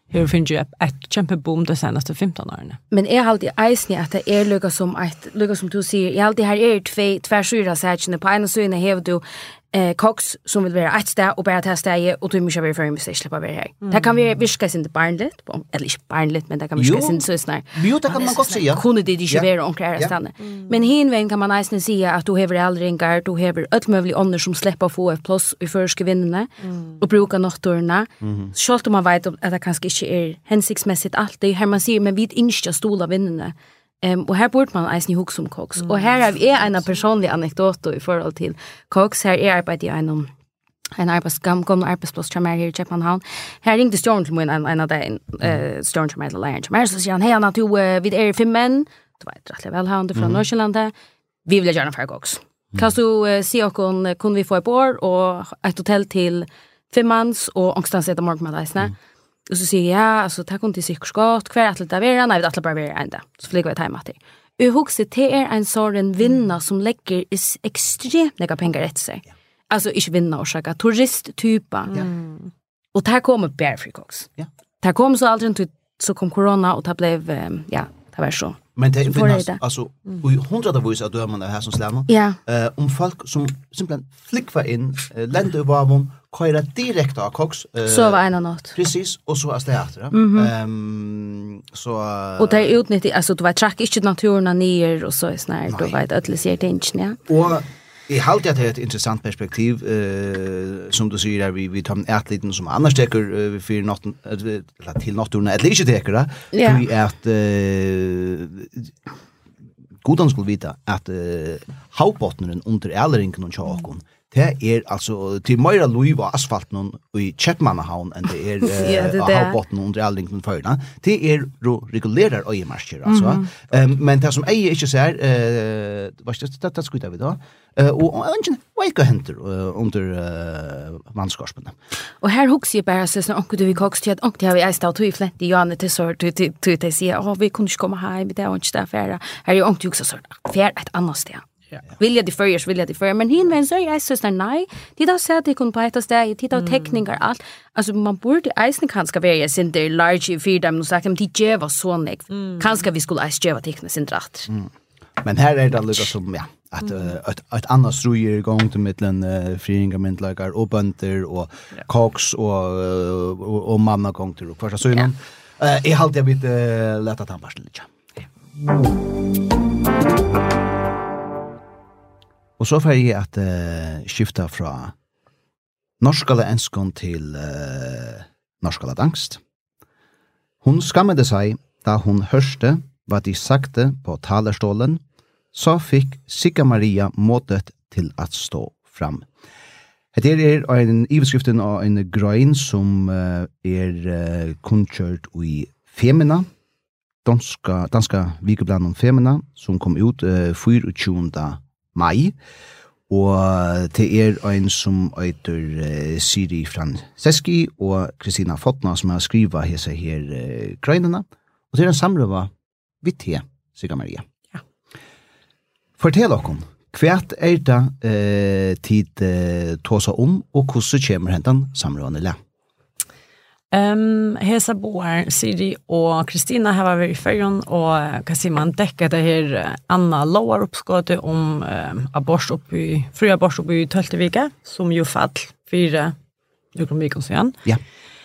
hur finns ju ett kämpeboom de senaste 15 åren. Men är alltid eisning att det är lukka som du säger, är alltid här är tvärsyra sätjene på ena sidan har du koks som vill vara ett steg och bara ta steg och du måste vara för en mistake släppa vara här. Det kan vi viska sin barnligt, eller inte barnligt, men det kan viska sin så snart. Jo, det kan man gott säga. Kunde det inte vara omkring stanna. Men hinvägen kan man nästan säga att du har aldringar, du har ett möjligt ånder som släpper få ett plats i förska vinnarna och brukar nattorna. Självt om man vet att det kanske inte är hensiktsmässigt alltid, här man säger, men vi inte stola vinnarna. Och här borde man eisen ihåg som koks. Och här har vi en personlig anekdot i forhold till koks. Här är arbeid i en gammal arbetsplats som är här i Köpenhamn. Här ringde Stjørn til mig en av dagen, Stjørn som er til læreren. Så sier han, hei Anna, vi er 5 menn, det var et rettelig velhavende fra Nordsjællandet, vi vil gjerne for koks. Kan du si okkur, kunne vi få et bord og et hotell til 5 manns og ångstans etter morgen med deisene? Och så säger jag, alltså tack om till psykoskott, kvar att det är nej, det bara är ända. Så flyger vi timme till. Och huxa det är en sån vinna som lägger extremt mycket pengar rätt sig. Alltså inte vinna och skaka turisttypa. Och där kommer Bearfreakox. Ja. Där kom så aldrig så kom corona och det blev det var så. Men det finns alltså vi hundravis av dömen det här som slämmer. Ja. Om folk som simpelthen flickar in länder varvom köra direkt av koks. Så var en annan. Precis, och så är det efter. Så och det är utnyttjat, alltså det var track inte naturen ner och så är snart då var det utliserat inte, ja. Och I halte at det er et interessant perspektiv, som du sier, vi tar en ætliten som annars teker til natturene, eller ikke teker det, fordi at godan skulle vite at havbottneren under æleringen og tjåkon, det altså til mer lov og asfalten i Kjeppmannahavn enn det havbottnen under æleringen og førerne. Det regulerer øyemarsker, altså. Men det som jeg ikke ser, det skulle vi da, og ingen veika henter under vannskorspene. Og her husker jeg bare så sånn, onkel du vil koks til at onkel har vi eist av tog i flett i Janne til sår, til de sier, vi kunne ikke komme her, det var ikke det affære. Her er jo onkel husker sår, fær et annet sted. Vilja de förr, men hinvägen så är jag så nej. Det då säger att det kan på ett sted, det då tekniker allt. Alltså man borde eisen kanske vara sin där large för dem och sagt att det var så nek. Kanske vi skulle eis geva tekniker sin rätt. Men här är det lite som att ett annat ströjer igång till mittlen friingamintlagar och bönter och koks och manna gång till och första synen. I halt jag vet lätt att han bara lite. Och så får jag att skifta från norskala enskon till norskala dangst. Hon skammade sig da hon hørste vad de sagte på talerstolen, så fick Sigga Maria måtet till att stå fram. Det är en iveskriften av en grøyn som kundkjørt i Femina, danska vikebladen om Femina, som kom ut 24. maj. Og det en som heter Siri Franceski og Kristina Fotna som har skrivet hese her grøynene. Og det en samrøve vidt her, Sigga Maria. Ja. Fortell okkom, hvert det tid tåsa om, og hvordan kommer hentan samrøvene le? Hesa boar Siri och Kristina har varit i förrän och kan se man täcka det här Anna lovar uppskottet om abort upp i fri abort upp i 12 vecka som ju fall 4 veckor sedan. Ja.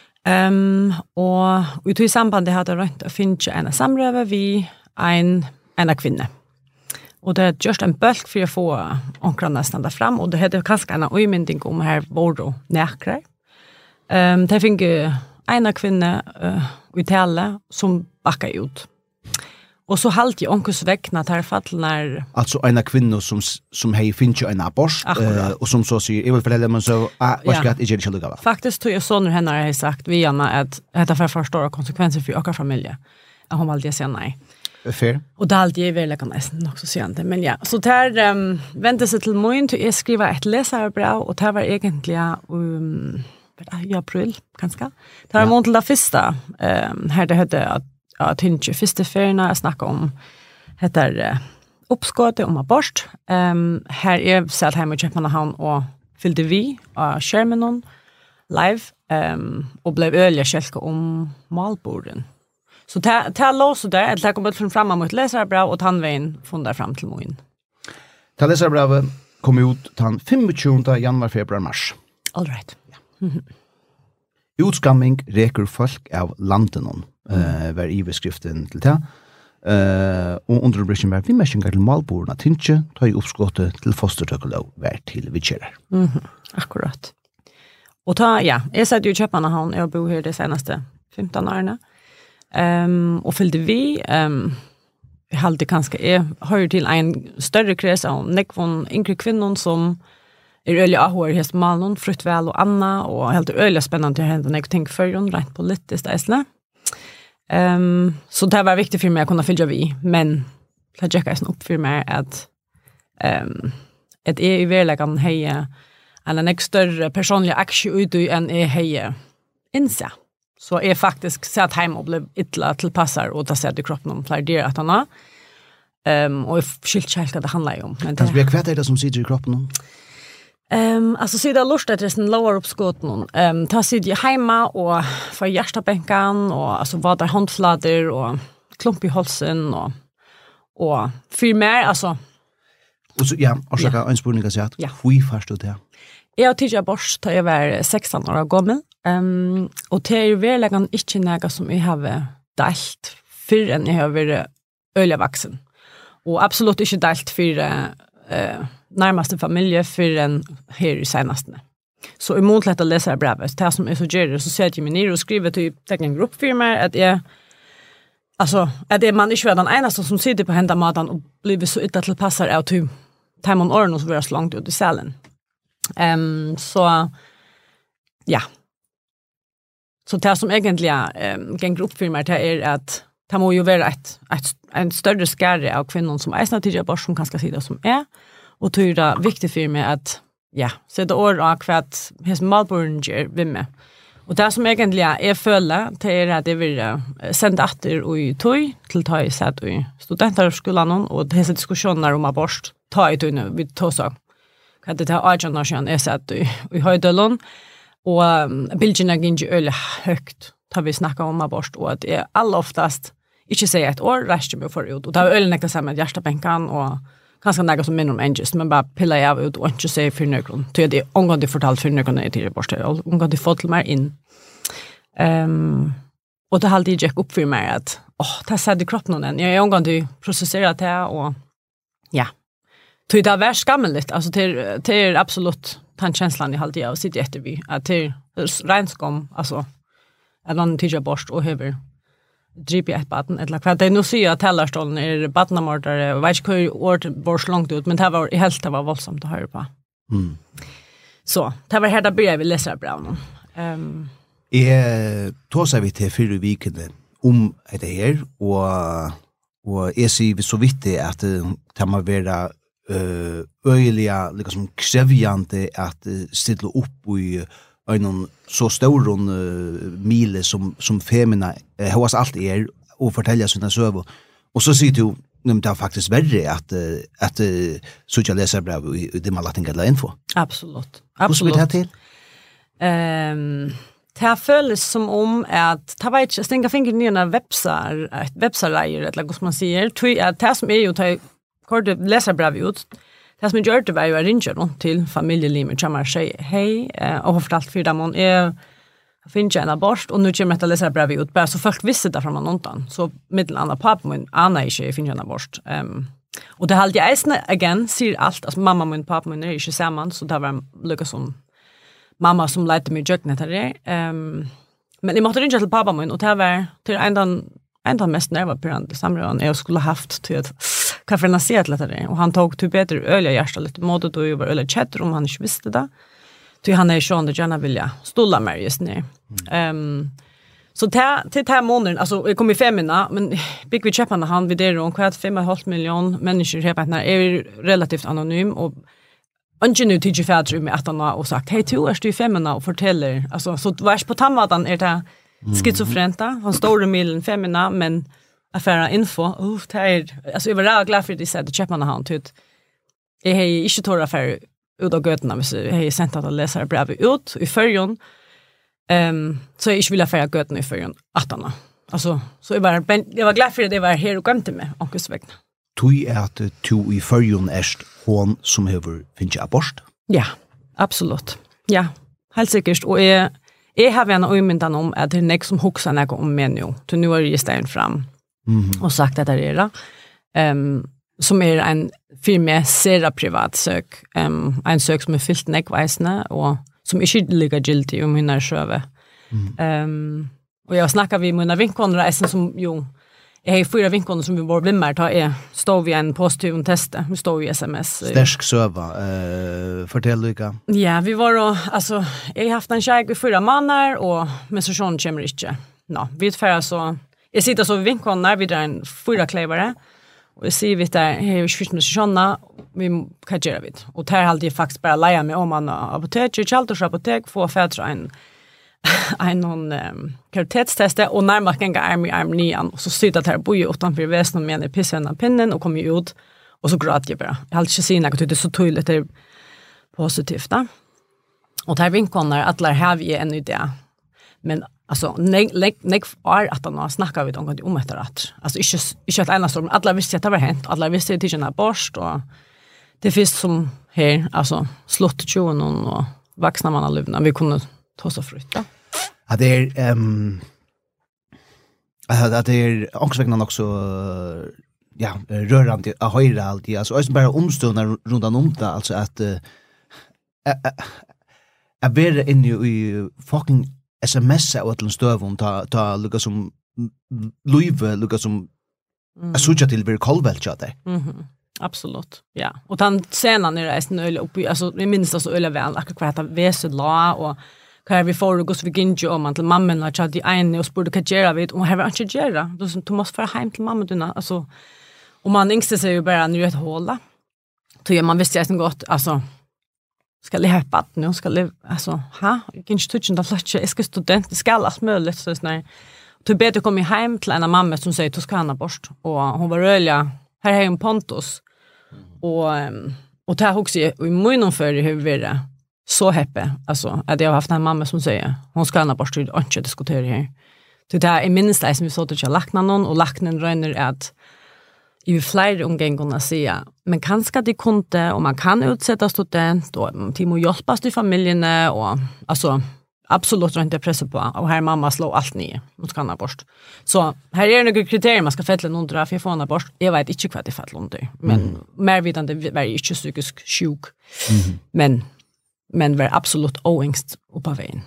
Och i samband det hade rätt att finna en samröve vi en kvinna. Och det är just en bulk för att få onkrarna stanna fram och det hade kanske en ömynding om här borde näkra. Det fick en kvinna i tale som backar ut. Och så halt jag onkels väckna där fallnar. Alltså en kvinna som hej finns ju en abort och som så säger jag vill förtälla men så vad ska det inte lugga. Faktiskt tror jag så när henne har sagt vi Anna att detta för förståra konsekvenser för vår familj. Hon valde säga nej. Fair. Och det alltid är väl kan nästan också säga inte men ja så där vände sig till mig till jag skriva ett läsarbrev och det var egentligen i april kanske. Det var månad till första här det hade att inte första ferierna jag snacka om heter uppskottet om abort. Här är satt hemma i Köpenhamn och fyllde vi av Shermanon live och blev öliga kälka om malborden. Så det låg så där, att det kom ut fram mot läsarbrev och tandvägen från där fram till moin. Det läsarbrevet kom ut den 25. januar, februar, mars. All right. Utskamming reker folk av landen var iveskriften til det. Og under rubrikken var vi messingar til malbordene tinge, ta i oppskottet til fostertøkkelov var til vidkjærer. Akkurat. Og jeg satt jo i København, jeg har bo her de senaste 15 årene. Og fyllde vi, jeg halte kanskje, jeg hører til en større krets av nekvån yngre kvinnor som øyelig avhåret hest malen, fruktvel og anna, og helt øyelig spennende til å hente når jeg tenker før, rent politisk eisene. Så det var viktigt för mig att kunna fylla vi, men det jag kan upp för mig att i verkligheten heja en större personlig aktie ut än är heja inse. Så är faktiskt satt hem och blev illa tillpassar och ta sig i kroppen om flera det att han har. Och jag skilt helt att det handlar om. Men det blir kvart det som sitter i kroppen. Alltså så det lust att resten lower uppskott någon. Ta sig hemma och få hjärtabänkan och alltså vad där handflader och klump i halsen och för mer alltså. Och så och så kan en spurning att säga att hur förstår det? Jag tycker borst jag var 16 år gammal. Och det är verkligen inte något som jag har delt förrän jag har varit ölvaxen. Och absolut inte delt för närmaste familj för en här i senaste. Så i mån att läsa brevet, det som är så gör så sätter jag mig ner och skriver till en grupp för mig att jag alltså att det man inte är den ena som sitter på hända maten och blir så illa tillpassar av till timon or och så vara så långt ut i salen. Så ja. Så det som egentligen en grupp för mig är att det må ju vara en större skärre av kvinnor som är snart tidigare bort som kanske sida som är. Och det är viktigt för mig att sätta ord av kvart hos malborden gör vi med. Och det som egentligen är följa det är att det vill sända efter i tog till ta i sätt i studenterskolan och det är diskussioner om abort ta i tog nu vi tog så. Att det här agendationen är satt i höjdölon och bilderna går ju högt tar vi snacka om abort och att det är alla oftast inte säga ett år rest mig för ut och det är ölnäka så med hjärtabänkan och kanske något som minner om angels, men bara pilla jag ut och inte säga för någon. Så det är omgående fortalt för någon i tidigare borste. Omgående fått till mig in. Och det har alltid gick upp för mig att det har sett i kroppen någon. Jag är omgående processerat det och det är värst gammalt. Alltså det är absolut den känslan jag alltid har sitt efter vi. Att det är renskom, alltså att någon tidigare borste och höver drippy ett baden eller vad det nu ser att tellarstolen är badnamordare och vet inte hur ord bors långt ut men det var i helt det var våldsamt att höra på. Så, det var här där började vi läsa breven. Tog sig vi till 4 veckor om det här och jag ser så vitt att det må vara öjliga liksom krävjande att ställa upp i en så stor mile som femina hos allt och fortälja sina söv och så ser du det är faktiskt värre att söka läsa brev i det man latin eller info. Absolut. Hur vill det till? Det føles som om at det var ikke, jeg tenker finner nye websarleier, eller hva man sier, at det som er jo, hvor det leser brev ut, det som gjør det var jo å ringe rundt til familielimer, kommer og sier hei, og har fortalt for dem, jeg finner en abort, og nå kommer jeg til å lese brev ut, bare så folk visste det fra man noen, så middelen av pappa min aner ikke jeg finner en abort. Og det halte jeg eisende, again, sier alt, altså mamma min, pappa min er ikke sammen, så det var lykkes som mamma som lærte mig jøkne til det. Men jeg måtte ringe til pappa min, og det var til en mest nervepirrende samrøven jeg skulle haft til at hva for en se til det. Og han tog til bedre øye hjertet litt måte, og jeg var øye kjetter om han ikke visste det. Til han er sånn at jeg gjerne ville stola meg just nu. Så til det måneden, altså jeg kom i femina, men bygg vi kjøpene han vid det om hva 5,5 million mennesker her på er relativt anonym, og Anke nu tidigt fäder med att han har sagt hej du är du femina och fortäller alltså så vars på tammadan är det schizofrenta han står i milen femina men affära info det är alltså jag var glad för det så att checka han till är inte tor affär ut av götterna så hej sent att läsa brev ut i förjon Så jag inte vill färra göten i förrän 18. Alltså så jag var glad för att det var här och gömte mig ankelsvägna. Tui at tu i förrän erst hon som hever finns abort. Ja, absolut. Ja, helt säkert och jag har en ömyndan om att det är nek som huxar nek om mig nu. Så nu har jag ställt fram och sagt att det är det. Som är en firma sera privat sök. En sök som är fyllt nekväsne och som inte ligger giltig om mina sjöve. Och jag snackar vid mina vinkonreisen som jo jag har 4 vinkoner som vi var blimmar ta står vi en positiv test. Vi står i SMS. Stärsk söva. Fortell Luka. Ja, vi var då alltså jag har haft en tjej i 4 månader och men så sån kommer inte. Nå, vi för så jag sitter så vid vinkoner vi drar en 4 klävare. Och jag ser vi där här i Schweiz vi kan göra vid. Och där hade jag faktiskt bara lära mig om man apotek, Chalters apotek få fötra en kvalitetstest och när man kan gå arm nian och så sitter där bo ju utanför väsen med en pissen pinnen och kommer ut och så gråter jag bara. Jag har inte sett något det är så tydligt det är positivt då. Och där vinkonar att lär ha vi en idé. Men alltså nek är att han snackar vi om efter att alltså inte att ena storm alla visste att det var hänt alla visste att det inte borst och det finns som här alltså slott 20 och vuxna man har luvna vi kunde ta så flytta. Ja det är att det är också också ja rörande att höra alltid alltså är bara omståndar runt om det alltså att jag ber in i fucking SMS och till stövon ta lukka som Louise lukka som associate till ver kolvelcha där. Absolut. Ja. Och den scenen är resten öl uppe alltså det minsta så öl väl akkurat att väsla och kan vi få gå så vi ginge om man till mamman och chatta en och spurte kan göra vid och har inte göra. Du måste fara hem till mamma dina alltså och man ängste sig ju bara nu ett hålla. Så man visste ju gott alltså ska leva på nu ska leva alltså jag kan inte toucha den flash jag ska student det ska allt möjligt så snär du bättre komma hem till en mamma som säger du ska han bort och hon var röliga här är en Pontus och det har också i munnen för i huvudet så häppe alltså att jag har haft en mamma som säger hon ska han bort och inte diskutera här det är minst som vi så att jag lackna någon och lacknen rönner att i flera omgångarna säga men kanske det kunde och man kan utsätta student och till må hjälpas till familjerna och alltså absolut inte pressa på och här mamma slår allt ner mot kan bort. Så här är några kriterier man ska fälla någon dra för få bort. Jag vet inte vad det fälla under men mer vid det var inte psykisk sjuk. Men var absolut oängst på vägen.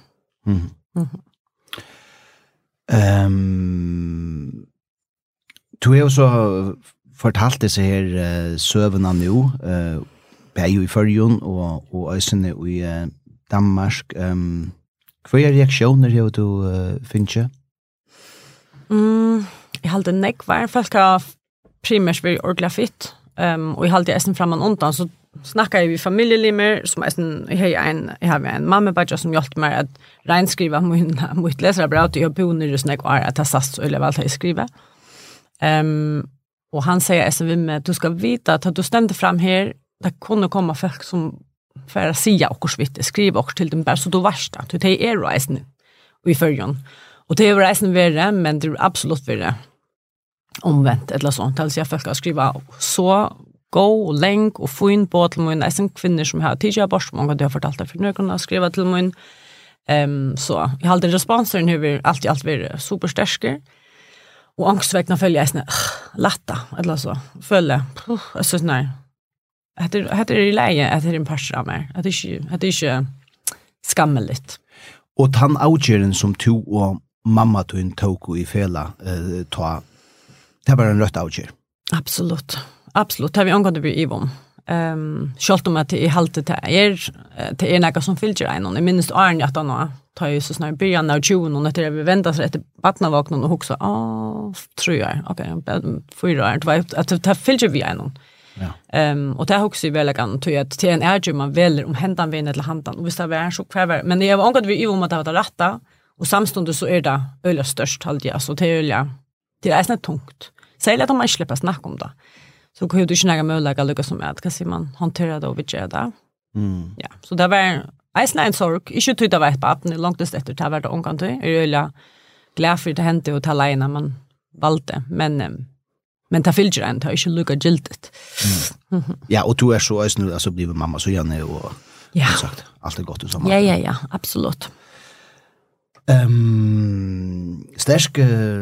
Du är så fortalt det här sövna nu är ju i förrjun och ösene i Danmark. Vad är reaktioner här du finner? Jag hade nekvar folk ska primärt bli ordentligt fit och jag hade essen framan undan så snackar jag med familjelimmer som jag har en mamma bara som hjälpte mig att renskriva mitt läsarbrev till jag bor nere snäck och att ta sats eller vad jag skriver. Och han säger så vi med du ska veta att du ständer fram här det kunde komma folk som för att säga och vitt skriva också till dem bara så då värsta du det är reisen i förrjun och det är reisen värre men det är absolut värre omvänt eller sånt alltså jag folk ska skriva så gå och länk och få in på till min nästan kvinnor som har tidigare bort många det har fortalt det för nu kan jag skriva till min så jag hade responsen hur allt var superstärker och angstväckna följa är snä latta eller så följa så nej det är läge att det är en passion av mig att det är inte skammeligt och han outgören som to och mamma tog i fela ta det var en rätt outgör absolut har vi angående vi i vom skalt om att det är halt det är något som fyller en och minst är att han tar ju så snart början av June och när vi väntar sig efter vattnavaknen och också tror jag okej 4 år det var att ta fyller vi en och det har också väl kan till att till en är man väl om händan vin eller handan och visst det var så kvar men det var angående vi i om att det var rätta och samstundes så är det öl störst halt ja så det är nästan tungt säg att man släpper snacka om det så kan ju du inte några möjliga lyckas som att kan se man hantera det och vidare där. Ja, så det var Eisen en sorg, ikke tydde var et baden, långt etter til å være det omgang til. Jeg er veldig glad for det hendte å ta leina man valgte, men det fylger en, det har ikke lukket gildet. Ja, og du så eisen nu, altså blir mamma så gjerne, og sagt, alt godt sammen. Ja, absolutt. Sterk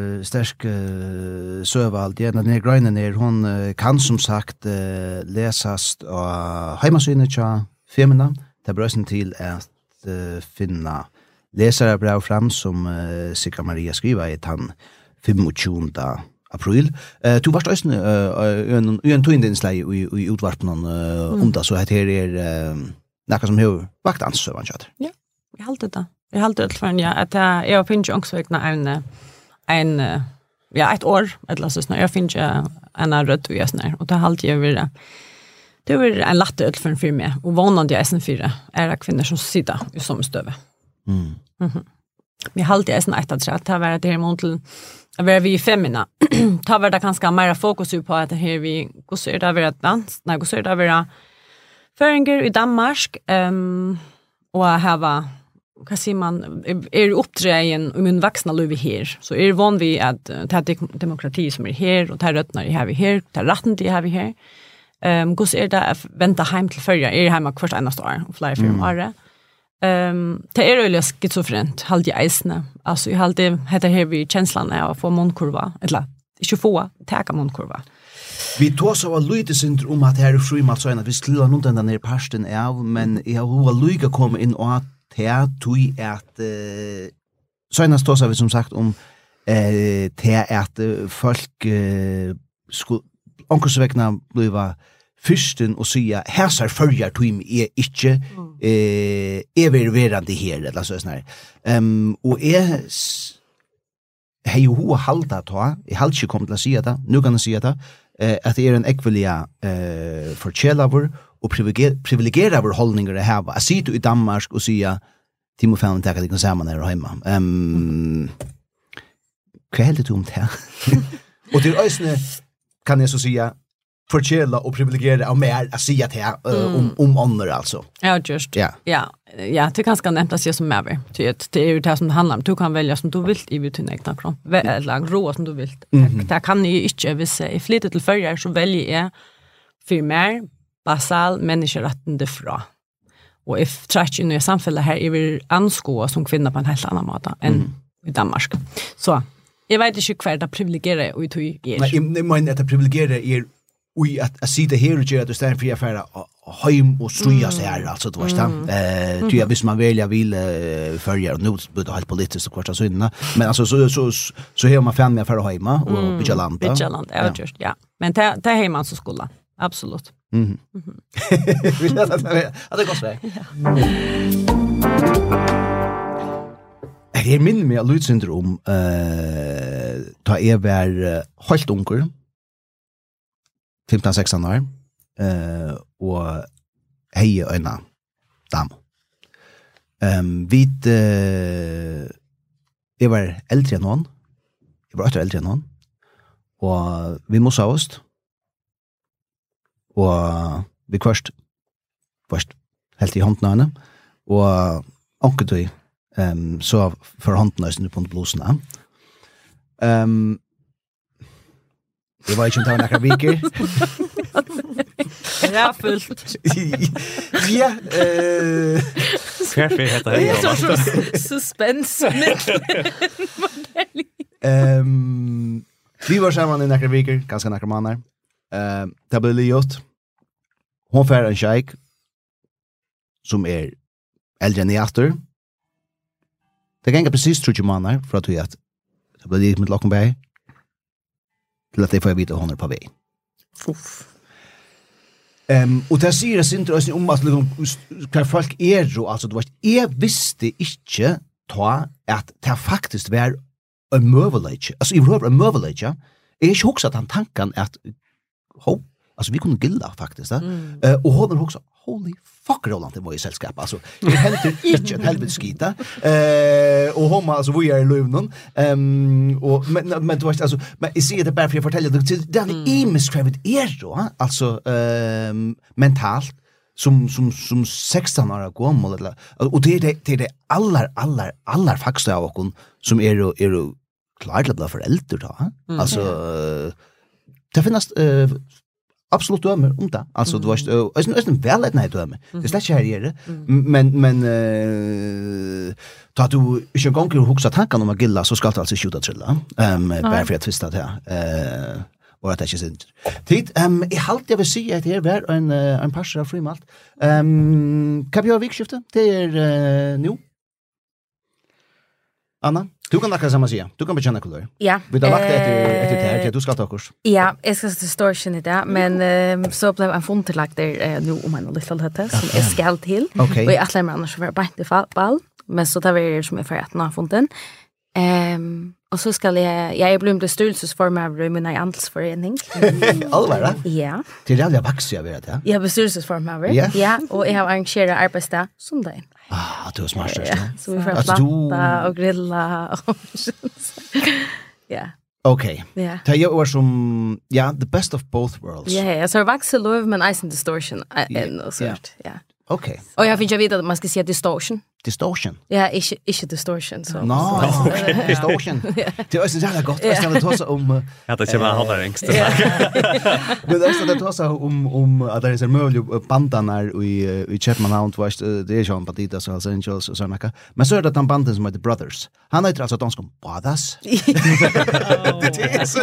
søvald, den grønnen hon kan som sagt lesast av heimasynet til Femina. Det brøsen til at finna lesarebrev fram som Sikra Maria skriver i den 25. april. Du varst også en tøyndinslag i utvarpen om det, så det noe som har vakt ansøvann kjøtt. Ja, jeg halte det. Jeg halte det for at jeg har finnet ångsvekna et år, eller så snart. Jeg finner en rødt og jeg og det halte jeg videre. Det var en latte utenfor for meg, og vannet jeg SN4 det kvinner som sitter i sommerstøvet. Vi halte jeg SN1 at det var det her mål til å være vi femina. Det var det ganske mer fokus på at her vi går det være dans, går det være føringer i Danmark, og her var hva sier man, oppdreien i min voksne liv her, så van vi at det demokrati som her, og det røttene har vi her, det retten de har vi her. Hvordan det å vente hjem til førje? Hjemme hvert eneste år, og flere fire året. Det jo skizofrent, halde jeg eisene. Altså, jeg halde heter her vi kjenslene av å få munnkurva, eller ikke få, teka munnkurva. Vi tog så var lite synd om at her frimat så at vi skulle noen den der parsten av, men jeg har lykke komme inn og at det tog at så tog så vi som sagt om det at folk skulle omkursvekna bliva fyrsten og sier, her ser følger tøym ikke verande her, eller så sånn her. Og jeg har jo hoa halda ta, jeg har ikke kommet til å si det, nå kan jeg si det, at det en ekvelia forkjelavur og privilegieravur holdninger det her. Jeg sitter i Danmark og sier, Timo Fællen takker deg sammen her og hjemme. Hva heldig du om det? Og til øysene kan jeg så säga förtjäla och privilegiera av mer att säga till om andra alltså. Ja, just. Ja, det kan ska nämnt att se som mer. Det är ju det som det handlar om. Du kan välja som du vill i din egna kropp. Eller råa som du vill. Det kan ju inte vissa i flyttet till förr så väljer jag för mer basal människorätten det fra. Och if träschen i samhället här är vi anskåa som kvinna på en helt annan måte än i Danmark. Så jag vet inte hur det privilegierar och i er. Nej, jag menar att det privilegierar er och att sitta här och göra det istället för att färra hem och stryga sig här, alltså det var det. Hvis man välja vill följa, nu blir det helt politiskt och kvarta synderna, men alltså så har man fan med för att hemma och bygga land. Bygga land, just, ja. Men det är hemma så skola, absolut. Vi vet att det går så här. Jeg minner meg av lydsyndrom da jeg var helt unger, 15-16 år, og hei øyne dam. Jeg var eldre enn noen, jeg var 8 år eldre enn noen, og vi mossa oss, og vi først helt i hånden av henne, og anket vi så för handen är på blåsarna. Det var inte några veckor. Ja, fullt. Ja, Perfekt heter det. Suspense. Vi var samman i några veckor, ganska några månader. Det blev gjort. Hon får en tjej som äldre än efter. Det kan precis 30 månader för att det blir lite med Lockenberg till att det får jag vita honom på väg. Och det säger det inte om att hva folk då, alltså det var jag visste inte ta att det faktiskt var en möjlighet. Alltså i rör en möjlighet. Jag är inte också att han tanken att alltså vi kunde gilla faktiskt. Och hon också holy fuck Roland det var i sällskap alltså det händer inte en helvete skita och hon alltså vi är i Lövnon och men du vet alltså men jag ser det bara för att fortälja det är imeskrivit då alltså mentalt som 16-åra gammel eller och det är det allar fakta av oss som är klart att bli föräldrar då. Alltså det finns absolut dömer om det. Alltså du vet är en väldigt nej dömer. Det släcker här är men då du inte gånger huxa tankar om att gilla så ska det alltså skjuta trilla. Bara för att tvista det. Och att det inte syns. Tid, I halt jag vill säga att det är en passar av frimalt. Kan vi ha vikskifte? Det är nu. Anna, du kan lacka samma säga. Du kan bekänna kulör. Ja. Vi har lagt efter det. Du ska ta kurs. Ja, jag ska till distortion i det, men så blev en fundtillagt där nu om en liten hette som är skall till. Och jag attlar mig annars för bara inte ball, men så tar vi som är för att nå funden. Och så ska jag är blivit styrelsesformare i min andelsförening. Allvar? Ja. Det är jävla vax jag vet, ja. Jag är styrelsesformare. Ja, och jag har arrangerat arbetsdag som det. Du är smart. Så vi får planta och grilla. Ja. Okej. Det är som the best of both worlds. Ja, så vaxelov men ice distortion och så. Ja. Okej. Och jag finner vita att man ska säga distortion. Distortion. Ja, inte distortion så. No, distortion. Det är så jävla gott. Jag ska ta så om Ja, det kommer han där längst. Men det är så ta så om att det är möjligt bandanar i Chapman Hound det är ju en partida så Los Angeles och såna. Men så är det den banden som heter Brothers. Han heter alltså dansk Brothers. Det är så.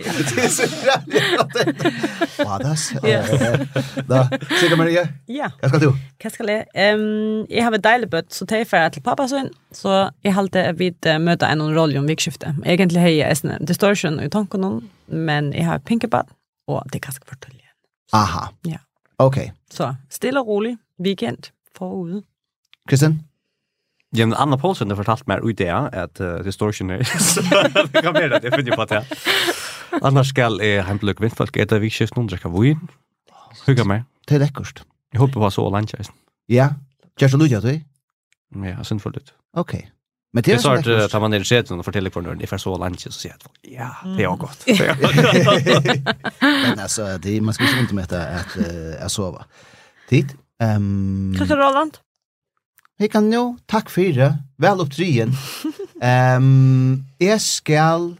Brothers. Då, säg Maria. Ja. Vad ska du? Vad ska jag? Jag har ett dejligt så det är för att pappa så jag halte vid möta en roll om vikskifte. Egentligen har jag en distortion i tanken men jag har pinkebad och det kan jag fortälja. Aha. Ja. Okej. Så stilla och rolig weekend förut. Kristen? Ja, men Anna Paulsen har fortalt mig ut det att distortion är så det kan bli det finner på det. Annars skall hemplug vindfolk äta vikskift någon dricka vin. Hugga mig. Det är läckert. Jag hoppas på så lunch. Ja. Just Lucia du? Men jag syns för lite. Okej. Men det är så att tar man ner skeden och fortäller för när det är så lunch så säger jag det är gott. Men alltså det man ska inte mäta att sova. Tid. Kanske Roland. Jag kan nu tack för det. Väl upp trien. Jag skall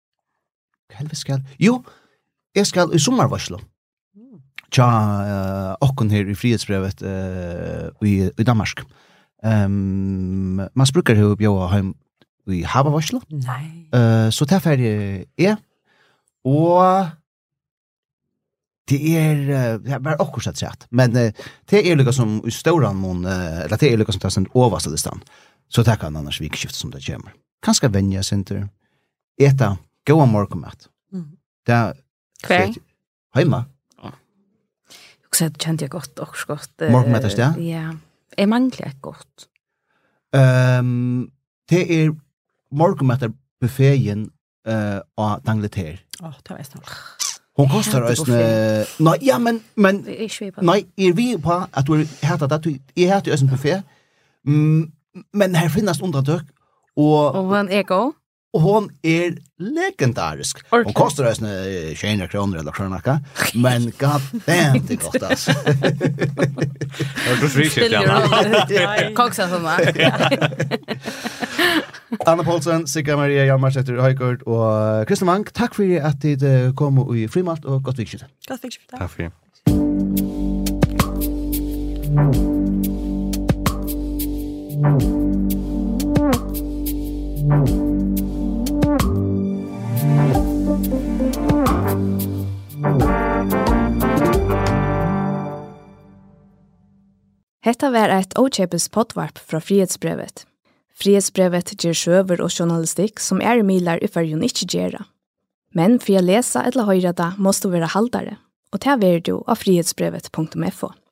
jag skall i sommarvarsel. Ja, och här i frihetsbrevet i Danmark. Man brukar ju bjöa hem i havavarsel. Nej. Så därför är och det är bara också att säga. Men det är lika som i stora mån eller det är lika som tar sen översta listan. Så det kan annars vikskift som det kommer. Kanske vänja sig inte. Äta goda morgonmat. Det Kväll. Hemma. Så det kände jag gott och gott. Morgonmat är det? Ja. Är manglar gott. Det är morgonmat buffeten och D'Angleterre. Det var snart. Hon kostar oss nej ja men nej vi på att du heter det du heter ju en buffé. Men här finns undantag och hon är god. Och hon är legendarisk. Hon kostar oss 20 kronor eller sånaka. Men god damn det kostar oss. Du fryser ja. Koksa för mig. Anna Paulsen, Sigga Maria Hjalmarsäter Höjkort och Kristen Mank. Tack för att du kom i frimalt och gott vikskifte. Gott vikskifte. Tack för det. Hetta var et ochepes potvarp fra Frihetsbrevet. Frihetsbrevet ger sjøver og journalistikk som milar i fyrjun ikkje gjerra. Men for å lesa eller høyre da, måste du være haldare, og det er du av frihetsbrevet.fo.